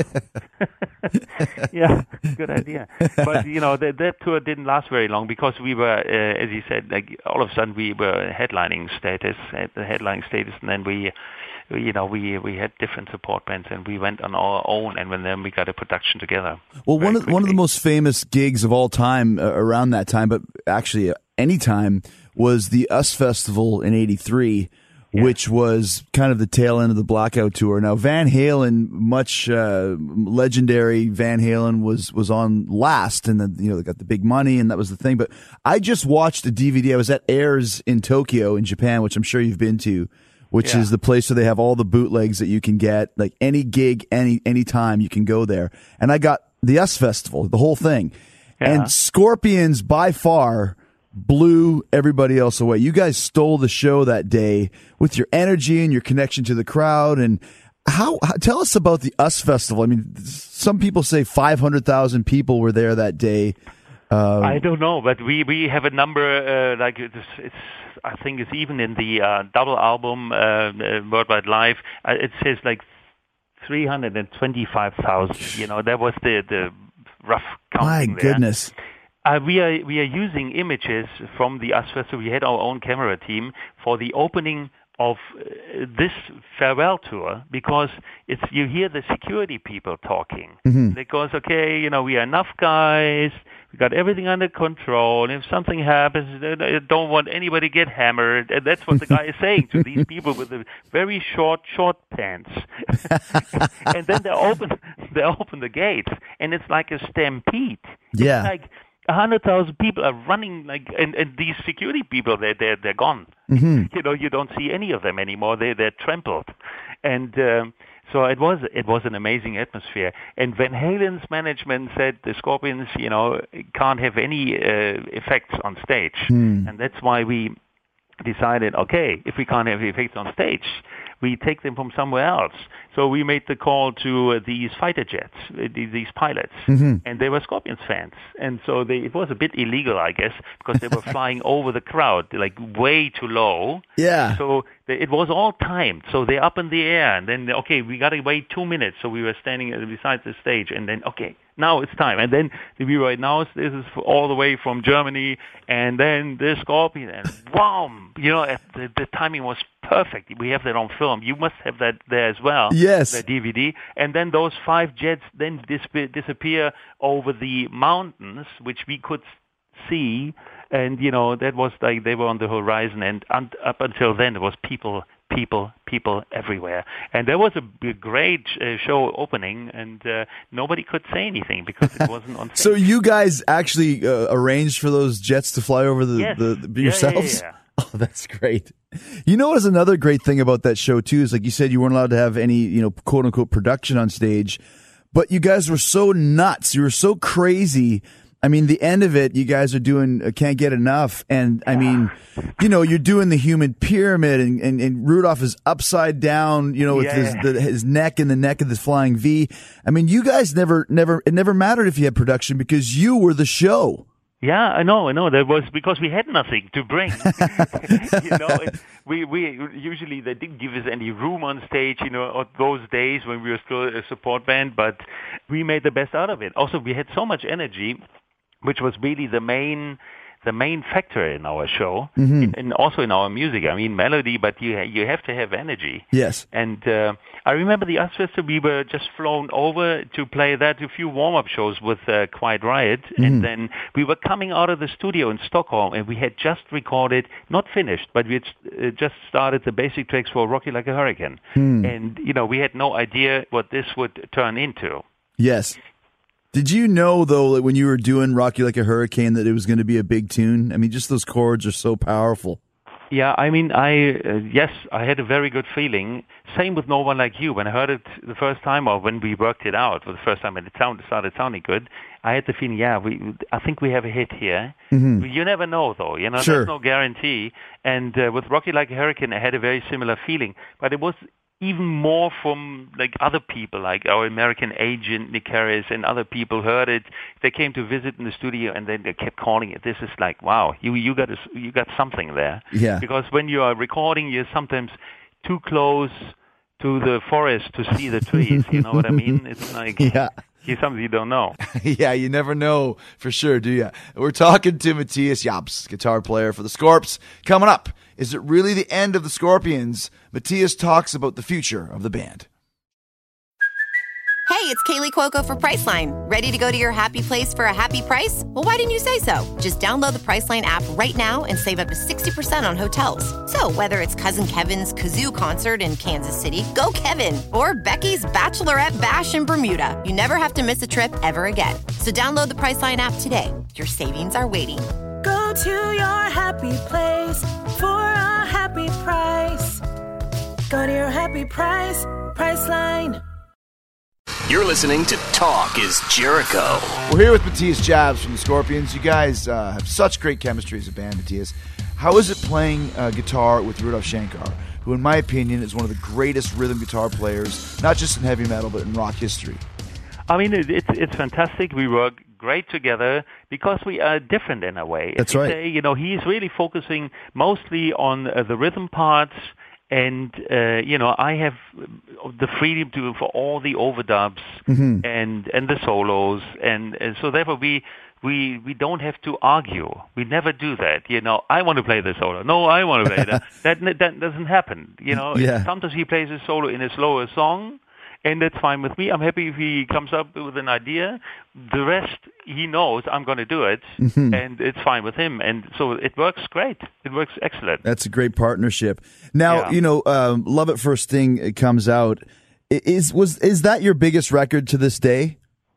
yeah, good idea. But, you know, that, that tour didn't last very long because we were, uh, as you said, like all of a sudden we were headlining status, at the headlining status, and then we, you know, we we had different support bands and we went on our own, and then we got a production together. Well, one of one of the most famous gigs of all time uh, around that time, but actually uh, any time, was the U S Festival in eighty-three, yeah. which was kind of the tail end of the Blackout Tour. Now, Van Halen, much uh, legendary Van Halen, was was on last, and then, you know, they got the big money, and that was the thing. But I just watched a D V D. I was at Airs in Tokyo, in Japan, which I'm sure you've been to, which yeah. is the place where they have all the bootlegs that you can get. Like any gig, any any time, you can go there. And I got the U S Festival, the whole thing. Yeah. And Scorpions, by far, blew everybody else away. You guys stole the show that day with your energy and your connection to the crowd. And how, how tell us about the U S Festival. I mean, some people say five hundred thousand people were there that day. Uh, I don't know, but we, we have a number, uh, like it's, it's, I think it's even in the uh, double album, uh, uh, Worldwide Live, uh, it says like three hundred twenty-five thousand. You know, that was the, the rough counting. My goodness. Uh, we are we are using images from the U S Festival. We had our own camera team for the opening of uh, this farewell tour, because it's you hear the security people talking. Mm-hmm. Because, okay, you know, we are enough guys, we got everything under control, and if something happens, I don't want anybody to get hammered. And that's what the guy is saying to these people with the very short, short pants. And then they open, they open the gates, and it's like a stampede. Yeah. It's like a hundred thousand people are running, like, and, and these security people, they're they're they're gone. Mm-hmm. You know, you don't see any of them anymore. They they're trampled, and um, so it was it was an amazing atmosphere. And Van Halen's management said the Scorpions, you know, can't have any uh, effects on stage, mm. and that's why we decided, okay, if we can't have effects on stage, we take them from somewhere else. So we made the call to uh, these fighter jets, uh, these pilots, mm-hmm. and they were Scorpions fans. And so they, it was a bit illegal, I guess, because they were flying over the crowd, like way too low. Yeah. So they, it was all timed. So they're up in the air, and then, okay, we got to wait two minutes. So we were standing beside the stage, and then, okay, now it's time. And then we were announced, this is all the way from Germany, and then the Scorpion, and wham! You know, the, the timing was perfect. We have that on film. You must have that there as well. Yes. The D V D. And then those five jets then dis- disappear over the mountains, which we could see. And, you know, that was like they were on the horizon. And un- up until then, it was people, people, people everywhere. And there was a, a great uh, show opening, and uh, nobody could say anything because it wasn't on stage. So you guys actually uh, arranged for those jets to fly over the, yes. the, the yeah, yourselves? Yeah, yeah, yeah. Oh, that's great. You know what is another great thing about that show, too, is like you said, you weren't allowed to have any, you know, quote unquote production on stage, but you guys were so nuts. You were so crazy. I mean, the end of it, you guys are doing uh, Can't Get Enough. And I mean, you know, you're doing the human pyramid, and, and, and Rudolph is upside down, you know, with yeah. his, the, his neck in the neck of this flying V. I mean, you guys never, never, it never mattered if you had production because you were the show. Yeah, I know, I know. That was because we had nothing to bring. You know, it, we we usually they didn't give us any room on stage. You know, on those days when we were still a support band, but we made the best out of it. Also, we had so much energy, which was really the main the main factor in our show, mm-hmm. in, and also in our music. I mean, melody, but you you have to have energy. Yes. And uh, I remember the U S Festival, we were just flown over to play that, a few warm-up shows with uh, Quiet Riot, mm-hmm. and then we were coming out of the studio in Stockholm, and we had just recorded, not finished, but we had uh, just started the basic tracks for Rocky Like a Hurricane. Mm. And, you know, we had no idea what this would turn into. Yes. Did you know, though, that when you were doing Rocky Like a Hurricane, that it was going to be a big tune? I mean, just those chords are so powerful. Yeah, I mean, I uh, yes, I had a very good feeling. Same with No One Like You. When I heard it the first time, or when we worked it out for the first time, and it sounded started sounding good, I had the feeling, yeah, we, I think we have a hit here. Mm-hmm. You never know, though. You know, sure. There's no guarantee. And uh, with Rocky Like a Hurricane, I had a very similar feeling, but it was even more from like other people, like our American agent Nick Harris, and other people heard it. They came to visit in the studio, and then they kept calling it. This is like, wow, you you got a, you got something there. Yeah. Because when you are recording, you're sometimes too close to the forest to see the trees. You know what I mean? It's like yeah. It's something you don't know. Yeah, you never know for sure, do you? We're talking to Matthias Jabs, guitar player for the Scorps. Coming up, is it really the end of the Scorpions? Matthias talks about the future of the band. Hey, it's Kaylee Cuoco for Priceline. Ready to go to your happy place for a happy price? Well, why didn't you say so? Just download the Priceline app right now and save up to sixty percent on hotels. So whether it's Cousin Kevin's Kazoo Concert in Kansas City, go Kevin, or Becky's Bachelorette Bash in Bermuda, you never have to miss a trip ever again. So download the Priceline app today. Your savings are waiting. Go to your happy place for a happy price. Go to your happy price, Priceline. You're listening to Talk is Jericho. We're here with Matthias Jabs from the Scorpions. You guys uh, have such great chemistry as a band, Matthias. How is it playing uh, guitar with Rudolf Shankar, who, in my opinion, is one of the greatest rhythm guitar players, not just in heavy metal, but in rock history? I mean, it, it's it's fantastic. We work great together because we are different in a way. That's As you right. Say, you know, he's really focusing mostly on uh, the rhythm parts. And, uh, you know, I have the freedom to for all the overdubs Mm-hmm. and and the solos. And, and so therefore we, we we don't have to argue. We never do that. You know, I want to play the solo. No, I want to play that. that. That doesn't happen. You know, Yeah. Sometimes he plays a solo in a slower song. And that's fine with me. I'm happy if he comes up with an idea. The rest, he knows I'm going to do it, Mhm. and it's fine with him. And so it works great. It works excellent. That's a great partnership. Now, Yeah. you know, um, Love at First Sting it comes out. I- Is was is that your biggest record to this day?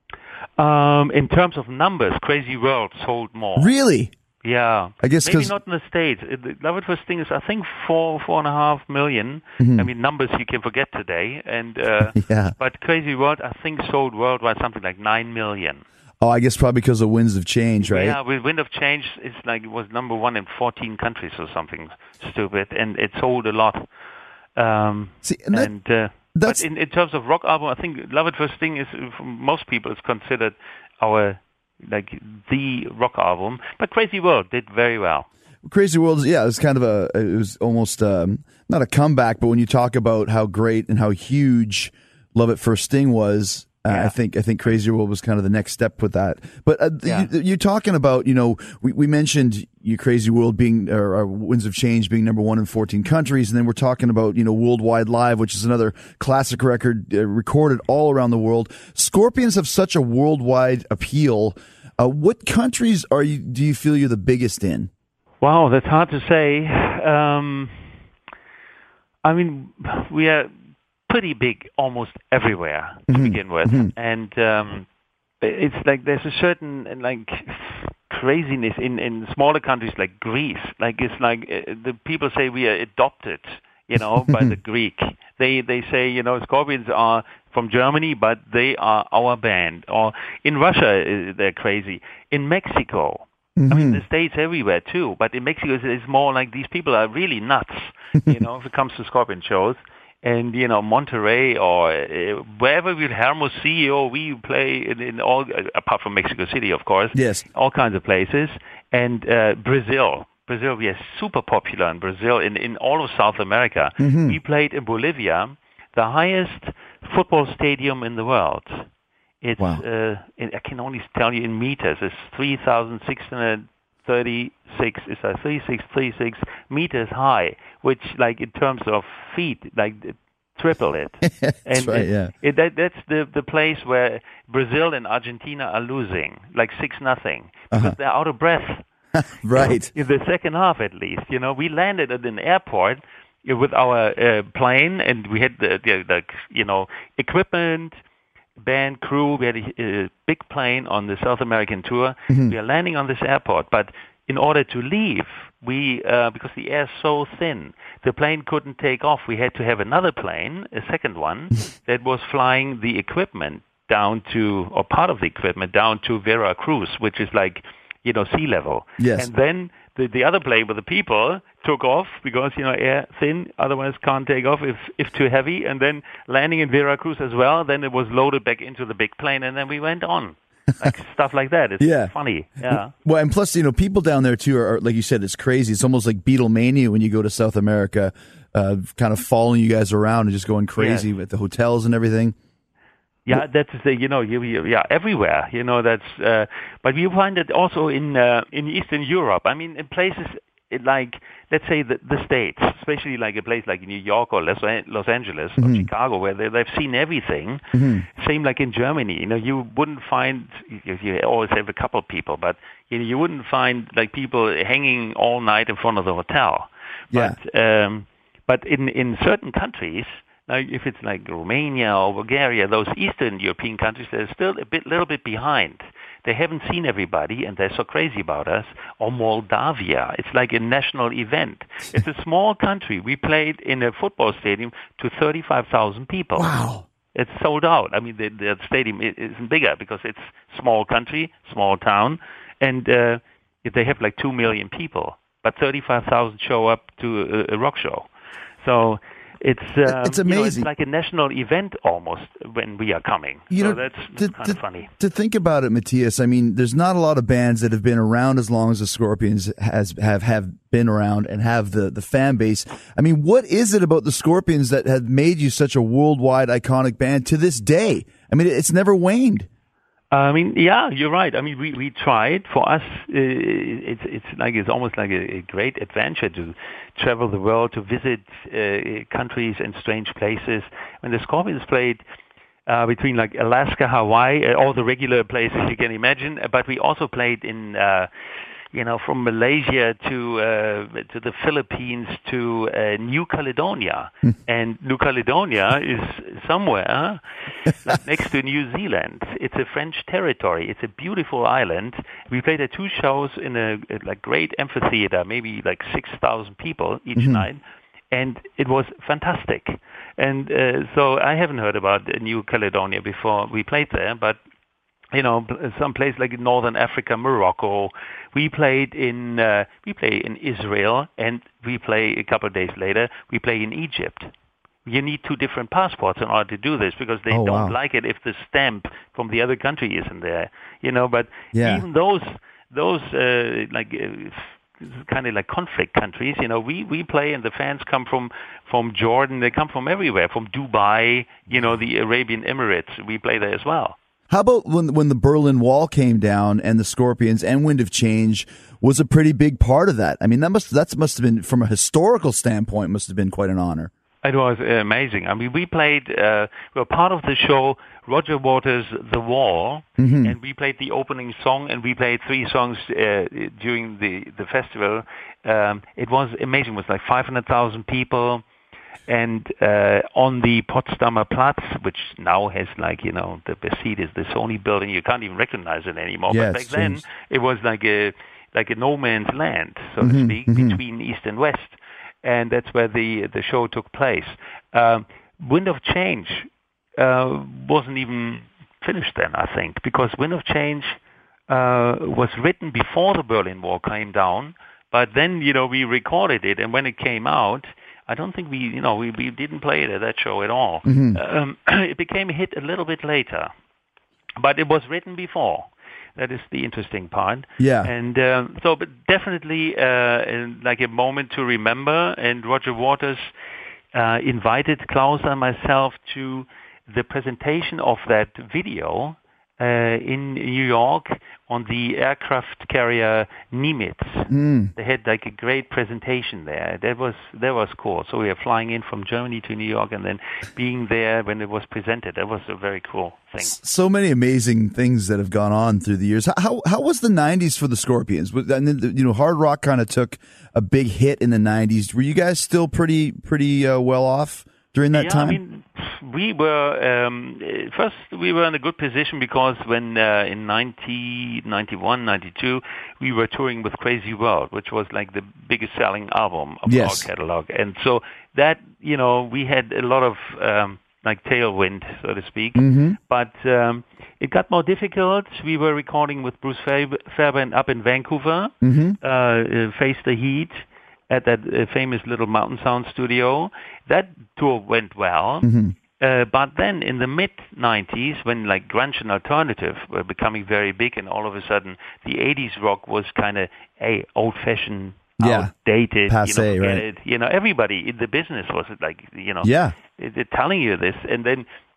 Um, in terms of numbers, Crazy World sold more. Really? Yeah. I guess maybe 'cause- not in the States. It- the Love at First Sting is, I think, four, four and a half million. Mhm. I mean, numbers you can forget today. And uh, Yeah. But Crazy World, I think, sold worldwide something like nine million. Oh, I guess probably because of Winds of Change, right? Yeah, with Wind of Change, it's like it was number one in fourteen countries or something stupid, and it sold a lot. Um, See, and that- and uh, but in, in terms of rock album, I think Love at First Sting is, for most people, is considered our like the rock album. But Crazy World did very well. Crazy World, yeah, it was kind of a, it was almost um, not a comeback, but when you talk about how great and how huge Love at First Sting was, uh, I think I think Crazy World was kind of the next step with that. But uh, Yeah. you, you're talking about, you know, we, we mentioned you Crazy World being, or, or Winds of Change being number one in fourteen countries, and then we're talking about, you know, Worldwide Live, which is another classic record uh, recorded all around the world. Scorpions have such a worldwide appeal. Uh, what countries are you? Do you feel you're the biggest in? Wow, that's hard to say. Um, I mean, we are pretty big almost everywhere to Mhm. begin with, Mhm. and um, it's like there's a certain like craziness in, in smaller countries like Greece. Like it's like uh, the people say we are adopted, you know, by the Greek. They they say, you know, Scorpions are from Germany, but they are our band. Or in Russia, uh, they're crazy. In Mexico. I mean, the States everywhere too, but in Mexico it's, it's more like these people are really nuts, you know, if it comes to Scorpion shows. And, you know, Monterrey or uh, wherever with Hermosillo, we play in, in all, uh, apart from Mexico City, of course, Yes. all kinds of places. And uh, Brazil. Brazil, we are super popular in Brazil, in, in all of South America. Mhm. We played in Bolivia, the highest football stadium in the world. It's, Wow. uh, it, I can only tell you in meters. It's three thousand six hundred thirty-six, it's like three thousand six hundred thirty-six meters high, which, like, in terms of feet, like, triple it. That's and right, it, yeah. It, that, that's the, the place where Brazil and Argentina are losing, like six nothing, because Uh-huh. they're out of breath. Right. In the second half, at least. You know, we landed at an airport uh, with our uh, plane, and we had the, the, the you know, equipment, band, crew. We had a, a big plane on the South American tour. Mhm. We are landing on this airport, but in order to leave, we uh, because the air is so thin, the plane couldn't take off. We had to have another plane, a second one, that was flying the equipment down to, or part of the equipment down to Vera Cruz, which is like, you know, sea level. Yes. And then the, the other plane with the people took off because, you know, air thin, otherwise can't take off if, if too heavy. And then landing in Veracruz as well, then it was loaded back into the big plane, and then we went on. Like stuff like that. It's Yeah. funny. Yeah. Well, and plus, you know, people down there too are, are like you said, it's crazy. It's almost like Beatlemania when you go to South America, uh, kind of following you guys around and just going crazy Yes. with the hotels and everything. Yeah, that's the, you know, you, you, yeah, everywhere, you know, that's, uh, but you find it also in, uh, in Eastern Europe. I mean, in places it, like, let's say the, the States, especially like a place like New York or Los, Los Angeles or Mm-hmm. Chicago, where they, they've seen everything. Mm-hmm. Same like in Germany, you know, you wouldn't find, you, you always have a couple of people, but you know, you wouldn't find like people hanging all night in front of the hotel. Yeah. But, um, but in, in certain countries, like if it's like Romania or Bulgaria, those Eastern European countries, they're still a bit, little bit behind. They haven't seen everybody, and they're so crazy about us. Or Moldavia, it's like a national event. It's a small country. We played in a football stadium to thirty-five thousand people. Wow. It's sold out. I mean, the, the stadium isn't bigger because it's small country, small town, and uh, they have like two million people. But thirty-five thousand show up to a, a rock show. So it's um, It's you know, amazing. it's like a national event almost when we are coming. You so know, that's to- kind of funny. To think about it, Matthias, I mean, there's not a lot of bands that have been around as long as the Scorpions has have, have been around and have the, the fan base. I mean, what is it about the Scorpions that have made you such a worldwide iconic band to this day? I mean, it's never waned. I mean, yeah, you're right. I mean, we, we tried. For us, uh, it's it's like it's almost like a, a great adventure to travel the world, to visit uh, countries and strange places. When the Scorpions played uh, between like Alaska, Hawaii, uh, all the regular places you can imagine, but we also played in, uh, you know, from Malaysia to uh, to the Philippines to uh, New Caledonia, and New Caledonia is somewhere like next to New Zealand. It's a French territory. It's a beautiful island. We played at two shows in a, a like great amphitheater, maybe like six thousand people each Mm-hmm. night, and it was fantastic. And uh, so I haven't heard about New Caledonia before we played there, but you know, some place like in Northern Africa, Morocco. We played in uh, we play in Israel, and we play a couple of days later. We play in Egypt. You need two different passports in order to do this because they Oh, don't wow. like it if the stamp from the other country isn't there. You know, but Yeah. even those those uh, like. Uh, kind of like conflict countries, you know, we, we play and the fans come from, from Jordan, they come from everywhere, from Dubai, you know, the Arabian Emirates, we play there as well. How about when when the Berlin Wall came down and the Scorpions and Wind of Change was a pretty big part of that? I mean, that must that must have been, from a historical standpoint, must have been quite an honor. It was uh, amazing. I mean, we played, uh, we were part of the show, Roger Waters' The Wall, Mm-hmm. and we played the opening song, and we played three songs uh, during the, the festival. Um, it was amazing. It was like five hundred thousand people. And uh, on the Potsdamer Platz, which now has like, you know, the seat is the Sony building. You can't even recognize it anymore. Yeah, but back it's then, changed. it was like a like a no man's land, so to Mhm, speak, mhm. between East and West. And that's where the the show took place. Um, Wind of Change uh, wasn't even finished then, I think, because Wind of Change uh, was written before the Berlin Wall came down. But then, you know, we recorded it, and when it came out, I don't think we, you know, we, we didn't play it at that show at all. Mhm. Um, it became a hit a little bit later, but it was written before. That is the interesting part. Yeah. And um, so, but definitely uh, like a moment to remember. And Roger Waters uh, invited Klaus and myself to the presentation of that video uh, in New York on the aircraft carrier Nimitz. Mm. They had like a great presentation there. That was that was cool. So we were flying in from Germany to New York and then being there when it was presented. That was a very cool thing. So many amazing things that have gone on through the years. How how, how was the nineties for the Scorpions? Was- And then, you know, hard rock kind of took a big hit in the nineties. Were you guys still pretty pretty uh, well off during that yeah, time? I mean, we were um, uh, first we were in a good position because when uh, in ninety, ninety-one, ninety-two we were touring with Crazy World, which was like the biggest selling album of Yes. our catalog, and so that you know we had a lot of um, like tailwind, so to speak. Mhm. But um, it got more difficult. We were recording with Bruce Faber Fairbairn up in Vancouver, Mhm. uh, uh, Face the Heat, at that uh, famous little Mountain Sound studio. That tour went well. Mhm. Uh, but then in the mid nineties, when like grunge and alternative were becoming very big, and all of a sudden the eighties rock was kind of a old-fashioned, Yeah. outdated, Passé, you know, forget right. it. You know, everybody in the business was like, you know, Yeah. they're telling you this, and then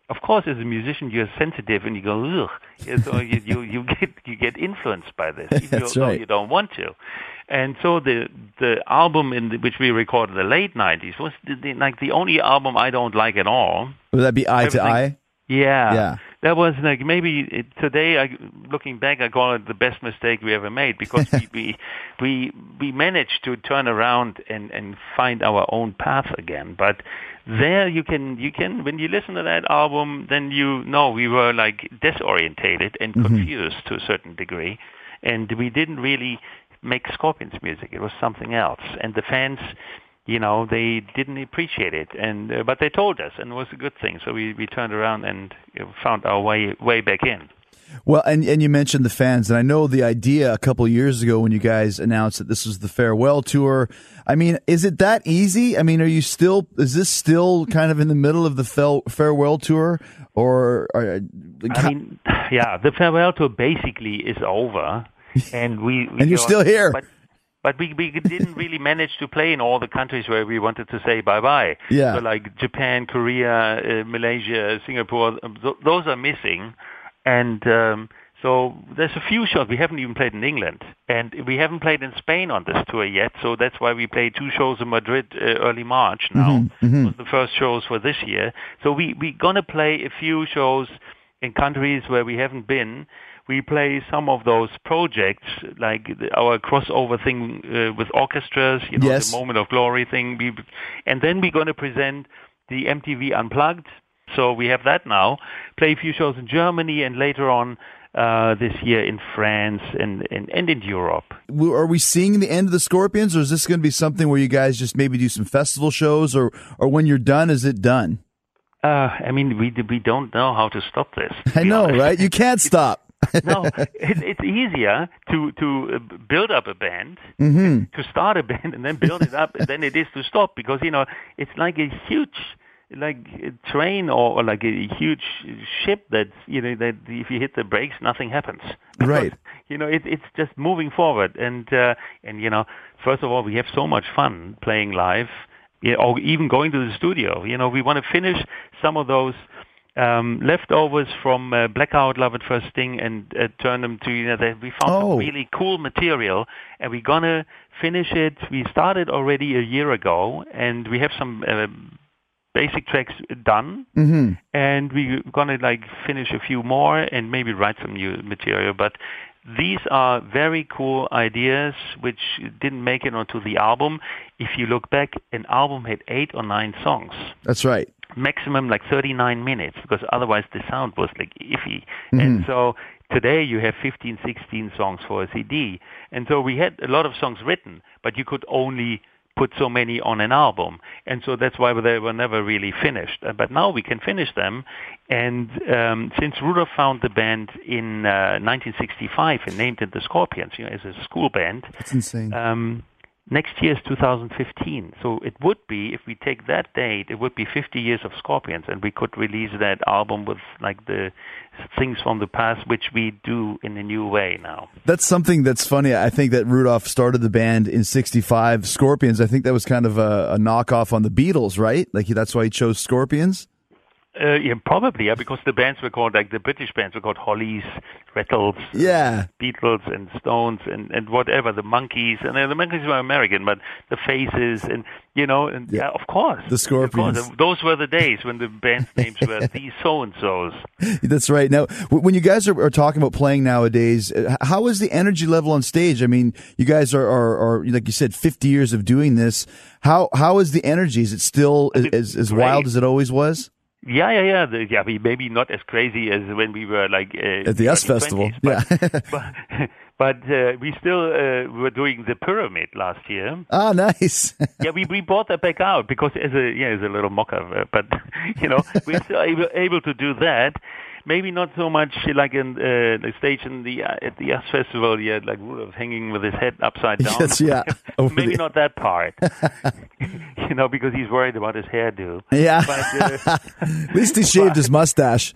of course, as a musician, you're sensitive and you go, ugh. Yeah, so you, you, you get you get influenced by this, even That's though right. you don't want to. And so the the album in the, which we recorded in the late nineties was the, the, like the only album I don't like at all. Would that be Eye to Everything- Eye? Yeah. Yeah. That was like maybe it, today, I, looking back, I call it the best mistake we ever made because we, we we we managed to turn around and, and find our own path again. But there, you can you can when you listen to that album, then you know we were like disorientated and Mm-hmm. confused to a certain degree, and we didn't really make Scorpions music. It was something else, and the fans, you know, they didn't appreciate it, and uh, but they told us, and it was a good thing. So we, we turned around and you know, found our way way back in. Well, and, and you mentioned the fans, and I know the idea a couple of years ago when you guys announced that this was the farewell tour. I mean, is it that easy? I mean, are you still, is this still kind of in the middle of the fel- farewell tour? Or, or like, I mean, yeah, the farewell tour basically is over, and we, we and you're go- still here. But, But we, we didn't really manage to play in all the countries where we wanted to say bye-bye. Yeah. So like Japan, Korea, uh, Malaysia, Singapore, um, th- those are missing. And um, so there's a few shows. We haven't even played in England. And we haven't played in Spain on this tour yet. So that's why we played two shows in Madrid uh, early March now. Mhm, mhm. It was the first shows for this year. So we, we're going to play a few shows in countries where we haven't been. We play some of those projects, like the, our crossover thing uh, with orchestras, you know, Yes. the Moment of Glory thing. We, and then we're going to present the M T V Unplugged. So we have that now. Play a few shows in Germany and later on uh, this year in France and, and, and in Europe. Are we seeing the end of the Scorpions, or is this going to be something where you guys just maybe do some festival shows, or, or when you're done, is it done? Uh, I mean, we we don't know how to stop this. to I be know, honest. right? You can't stop. No, it, it's easier to to uh, build up a band, Mm-hmm. to start a band and then build it up, than it is to stop, because you know it's like a huge, like a train or, or like a huge ship that's you know that if you hit the brakes, nothing happens. Right. You know, it, it's just moving forward, and uh, and you know, first of all, we have so much fun playing live, yeah, or even going to the studio. You know, we want to finish some of those. Um, leftovers from uh, Blackout, Love at First Sting, and uh, turn them to, you know, that we found Oh. some really cool material, and we're going to finish it. We started already a year ago, and we have some uh, basic tracks done, Mm-hmm. and we're going to like finish a few more and maybe write some new material. But these are very cool ideas which didn't make it onto the album. If you look back, an album had eight or nine songs. That's right. Maximum like thirty-nine minutes, because otherwise the sound was like iffy. Mhm. And so today you have fifteen, sixteen songs for a C D. And so we had a lot of songs written, but you could only put so many on an album. And so that's why they were never really finished. Uh, But now we can finish them. And um, since Rudolph found the band in uh, nineteen sixty-five and named it the Scorpions, you know, as a school band, That's insane. um, next year is two thousand fifteen. So it would be, if we take that date, it would be fifty years of Scorpions, and we could release that album with like the things from the past, which we do in a new way now. That's something that's funny. I think that Rudolph started the band in sixty-five. Scorpions, I think that was kind of a, a knockoff on the Beatles, right? Like that's why he chose Scorpions? Uh, yeah, probably, yeah, because the bands were called, like the British bands were called Hollies, Rattles, Yeah. Beatles and Stones and, and whatever, the Monkees, and uh, the Monkees were American, but the Faces and, you know, and yeah, of course. The Scorpions. Of course. Those were the days when the band's names were these so-and-sos. That's right. Now, w- when you guys are, are talking about playing nowadays, uh, how is the energy level on stage? I mean, you guys are, are, are like you said, fifty years of doing this. How How is the energy? Is it still as, as, as wild as it always was? Yeah, yeah, yeah. The, yeah, we, maybe not as crazy as when we were like uh, At the S Festival, but, yeah. but but uh, we still uh, were doing the Pyramid last year. Ah, nice. Yeah, we, we brought that back out because as a yeah as a little mocker, uh, but you know we're still able, able to do that. Maybe not so much like in uh, the stage in the uh, at the S Festival, yeah, like Rudolph hanging with his head upside down. Yes, yeah. Over Maybe the- not that part, you know, because he's worried about his hairdo. Yeah. But, uh, At least he shaved his mustache.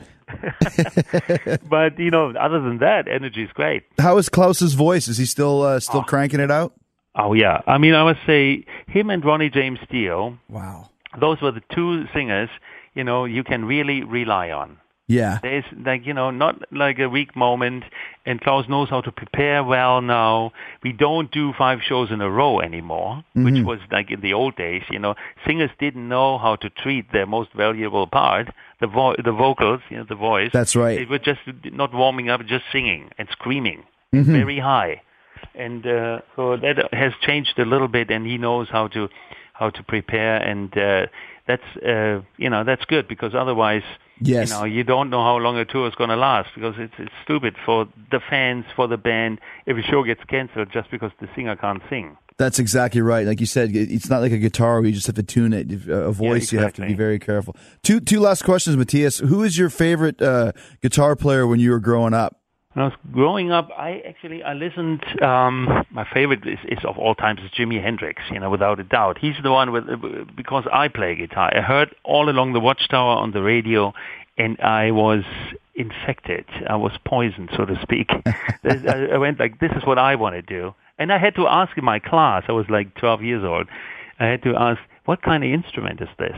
but you know, other than that, energy is great. How is Klaus's voice? Is he still uh, still cranking it out? Oh yeah, I mean, I must say him and Ronnie James Dio. Wow. Those were the two singers. you know, you can really rely on. Yeah. There's like, you know, not like a weak moment, and Klaus knows how to prepare well now. We don't do five shows in a row anymore, mm-hmm. which was like in the old days, you know. Singers didn't know how to treat their most valuable part, the vo- the vocals, you know, the voice. That's right. They were just not warming up, just singing and screaming mm-hmm. very high. And uh, so that has changed a little bit, and he knows how to how to prepare, and uh, that's, uh, you know, that's good, because otherwise... Yes. You know, you don't know how long a tour is going to last, because it's it's stupid for the fans, for the band, if a show gets canceled just because the singer can't sing. That's exactly right. Like you said, it's not like a guitar where you just have to tune it. A voice, yeah, exactly. You have to be very careful. Two two last questions, Matthias. Who is your favorite uh, guitar player when you were growing up? When I was growing up, I actually I listened. Um, my favorite is, is of all times is Jimi Hendrix. You know, without a doubt, he's the one with because I play guitar. I heard all along the Watchtower on the radio, and I was infected. I was poisoned, so to speak. I went like, this is what I want to do, and I had to ask in my class. I was like twelve years old. I had to ask, what kind of instrument is this?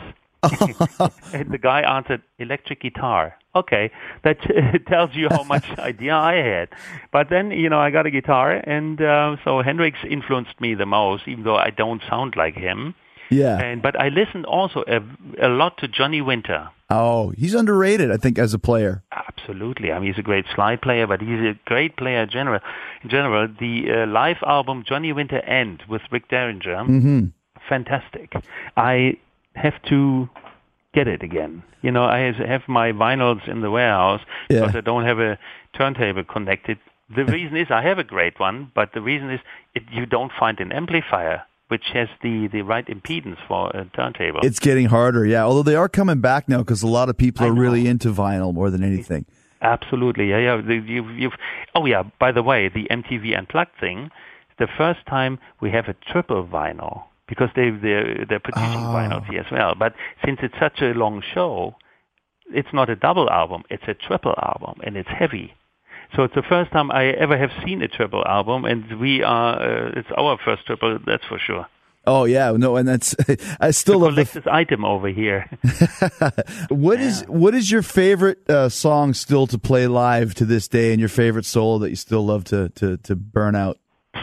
And the guy answered, electric guitar. Okay, that tells you how much idea I had. But then, you know, I got a guitar, and uh, so Hendrix influenced me the most, even though I don't sound like him. Yeah. And but I listened also a, a lot to Johnny Winter. Oh, he's underrated, I think, as a player. Absolutely. I mean, he's a great slide player, but he's a great player in general. In general, the uh, live album Johnny Winter End with Rick Derringer, mm-hmm. fantastic. I have to get it again. You know, I have my vinyls in the warehouse yeah. because I don't have a turntable connected. The reason is I have a great one, but the reason is it, you don't find an amplifier which has the, the right impedance for a turntable. It's getting harder, yeah. Although they are coming back now because a lot of people are really into vinyl more than anything. Absolutely, yeah, yeah. The, you, you've, oh, yeah, by the way, the M T V Unplugged thing, the first time we have a triple vinyl, because they, they're, they're producing oh. vinyls here as well. But since it's such a long show, it's not a double album, it's a triple album, and it's heavy. So it's the first time I ever have seen a triple album, and we are, uh, it's our first triple, that's for sure. Oh, yeah, no, and that's, I still the love the collector's item over here. What yeah. is what is your favorite uh, song still to play live to this day, and your favorite solo that you still love to, to, to burn out?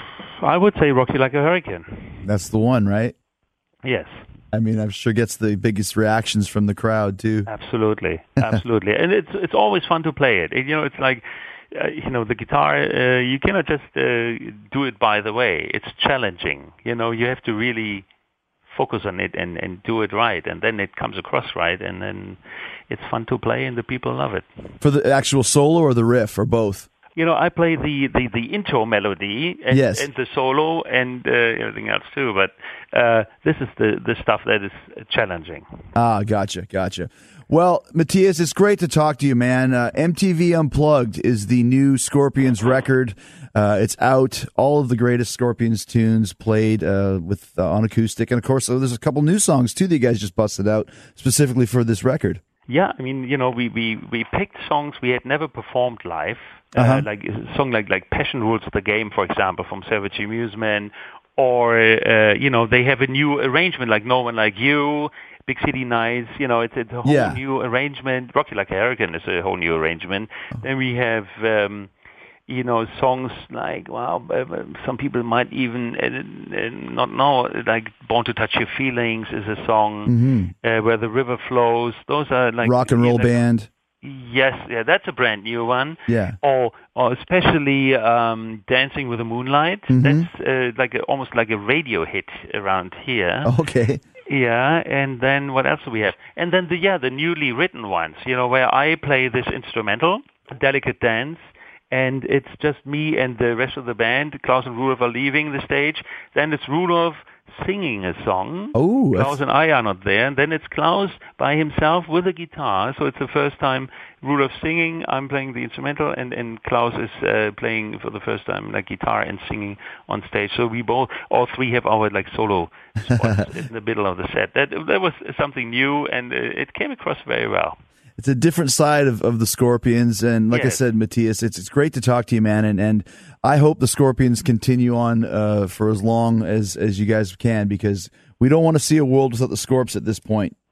I would say Rock You Like a Hurricane. That's the one, right? Yes. I mean, I'm sure gets the biggest reactions from the crowd, too. Absolutely, absolutely. And it's it's always fun to play it. You know, it's like, uh, you know, the guitar, uh, you cannot just uh, do it by the way. It's challenging. You know, you have to really focus on it and, and do it right, and then it comes across right, and then it's fun to play, and the people love it. For the actual solo or the riff, or both? You know, I play the, the, the intro melody and, yes. and the solo and uh, everything else too, but uh, this is the, the stuff that is challenging. Ah, gotcha, gotcha. Well, Matthias, it's great to talk to you, man. Uh, M T V Unplugged is the new Scorpions record. Uh, it's out. All of the greatest Scorpions tunes played uh, with uh, on acoustic. And, of course, uh, there's a couple new songs, too, that you guys just busted out specifically for this record. Yeah, I mean, you know, we, we, we picked songs we had never performed live. Uh-huh. Uh, like a song like like Passion Rules the Game, for example, from Savage Amusement, or uh, you know, they have a new arrangement like No One Like You, Big City Nights. You know, it's, it's a whole yeah. new arrangement. Rock You Like a Hurricane is a whole new arrangement. Oh. Then we have um, you know, songs like, well, some people might even uh, not know, like Born to Touch Your Feelings is a song mm-hmm. uh, Where the River Flows. Those are like Rock and Roll you know, Band. Yes, yeah, that's a brand new one. Yeah. Or, or especially um, Dancing with the Moonlight. Mm-hmm. That's uh, like a, almost like a radio hit around here. Okay. Yeah, and then what else do we have? And then the yeah, the newly written ones. You know, where I play this instrumental, Delicate Dance, and it's just me and the rest of the band. Klaus and Rudolf are leaving the stage. Then it's Rudolf singing a song. Oh, Klaus and I are not there. And then it's Klaus by himself with a guitar. So it's the first time Rudolf singing, I'm playing the instrumental, and, and Klaus is uh, playing for the first time like guitar and singing on stage. So we both, all three have our like solo spots in the middle of the set. That that was something new, and uh, it came across very well. It's a different side of, of the Scorpions, and like yes. I said, Matthias, it's it's great to talk to you, man, and, and I hope the Scorpions continue on uh, for as long as, as you guys can, because we don't want to see a world without the Scorps at this point.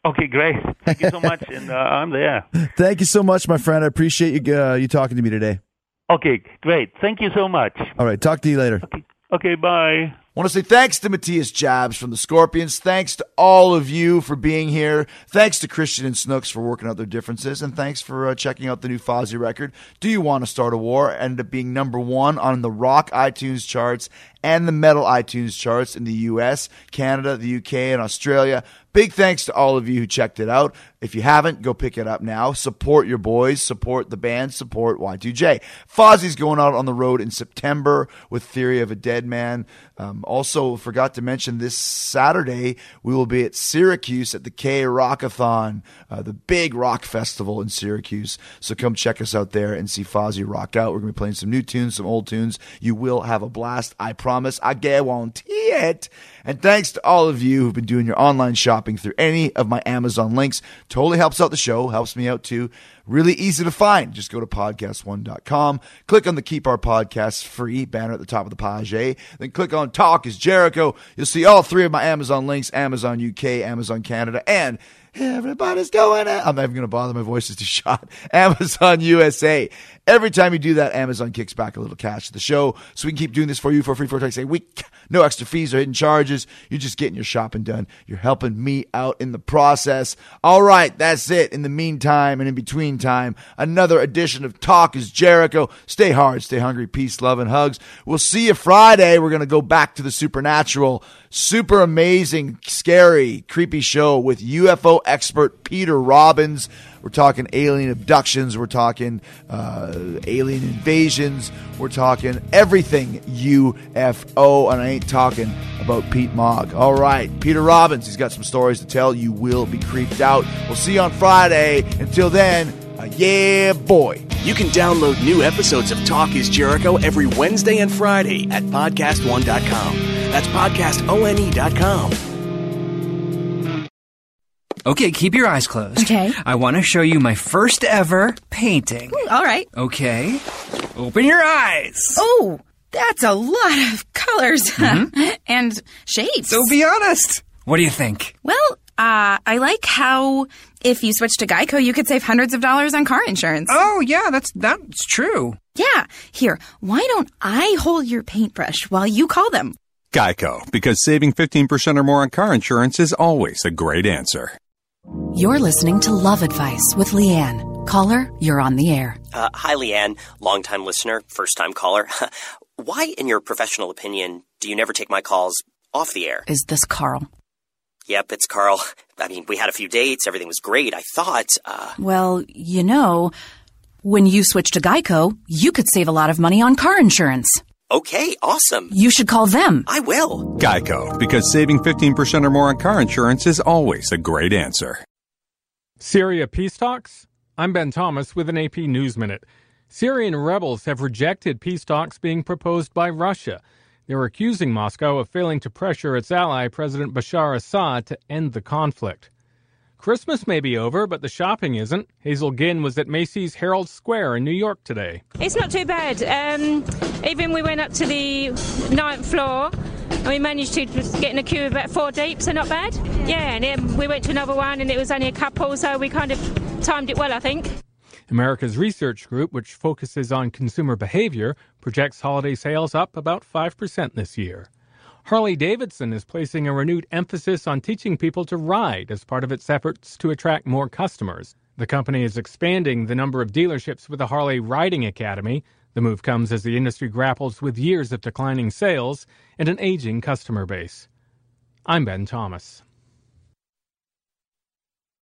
Okay, great. Thank you so much, and uh, I'm there. Thank you so much, my friend. I appreciate you uh, you talking to me today. Okay, great. Thank you so much. All right, talk to you later. Okay, okay bye. I want to say thanks to Matthias Jabs from the Scorpions. Thanks to all of you for being here. Thanks to Christian and Snooks for working out their differences. And thanks for uh, checking out the new Fozzy record, Do You Want to Start a War? Ended up being number one on the rock iTunes charts and the metal iTunes charts in the U S, Canada, the U K, and Australia. Big thanks to all of you who checked it out. If you haven't, go pick it up now. Support your boys. Support the band. Support Y two J. Fozzy's going out on the road in September with Theory of a Dead Man. Um, also, forgot to mention this Saturday, we will be at Syracuse at the K Rockathon, uh, the big rock festival in Syracuse. So come check us out there and see Fozzy rock out. We're going to be playing some new tunes, some old tunes. You will have a blast. I promise. I guarantee it. And thanks to all of you who've been doing your online shopping through any of my Amazon links. Totally helps out the show, helps me out too. Really easy to find. Just go to podcast one dot com, click on the Keep Our Podcasts Free banner at the top of the page, then click on Talk is Jericho. You'll see all three of my Amazon links, Amazon U K, Amazon Canada, and everybody's going out. I'm not even going to bother. My voice is too shot. Amazon U S A. Every time you do that, Amazon kicks back a little cash to the show, so we can keep doing this for you for free for a week. No extra fees or hidden charges. You're just getting your shopping done. You're helping me out in the process. All right, that's it. In the meantime and in between time, another edition of Talk is Jericho. Stay hard, stay hungry, peace, love, and hugs. We'll see you Friday. We're going to go back to the supernatural, super amazing, scary, creepy show with U F O expert Peter Robbins. We're talking alien abductions. We're talking uh, alien invasions. We're talking everything U F O. And I ain't talking about Pete Mogg. All right, Peter Robbins. He's got some stories to tell. You will be creeped out. We'll see you on Friday. Until then, uh, yeah, boy. You can download new episodes of Talk is Jericho every Wednesday and Friday at podcast one dot com. That's podcast one dot com. Okay, keep your eyes closed. Okay. I want to show you my first ever painting. Ooh, all right. Okay. Open your eyes. Oh, that's a lot of colors Mm-hmm. and shapes. So be honest. What do you think? Well, uh, I like how if you switch to Geico, you could save hundreds of dollars on car insurance. Oh, yeah, that's that's true. Yeah. Here, why don't I hold your paintbrush while you call them? Geico, because saving fifteen percent or more on car insurance is always a great answer. You're listening to Love Advice with Leanne. Caller, you're on the air. Uh, hi, Leanne. Longtime listener, first-time caller. Why, in your professional opinion, do you never take my calls off the air? Is this Carl? Yep, it's Carl. I mean, we had a few dates. Everything was great. I thought, uh... Well, you know, when you switch to Geico, you could save a lot of money on car insurance. Okay, awesome. You should call them. I will. Geico, because saving fifteen percent or more on car insurance is always a great answer. Syria peace talks? I'm Ben Thomas with an A P News Minute. Syrian rebels have rejected peace talks being proposed by Russia. They're accusing Moscow of failing to pressure its ally, President Bashar Assad, to end the conflict. Christmas may be over, but the shopping isn't. Hazel Ginn was at Macy's Herald Square in New York today. It's not too bad. Um, even we went up to the ninth floor and we managed to get in a queue about four deep, so not bad. Yeah, and then we went to another one and it was only a couple, so we kind of timed it well, I think. America's Research Group, which focuses on consumer behavior, projects holiday sales up about five percent this year. Harley-Davidson is placing a renewed emphasis on teaching people to ride as part of its efforts to attract more customers. The company is expanding the number of dealerships with a Harley Riding Academy. The move comes as the industry grapples with years of declining sales and an aging customer base. I'm Ben Thomas.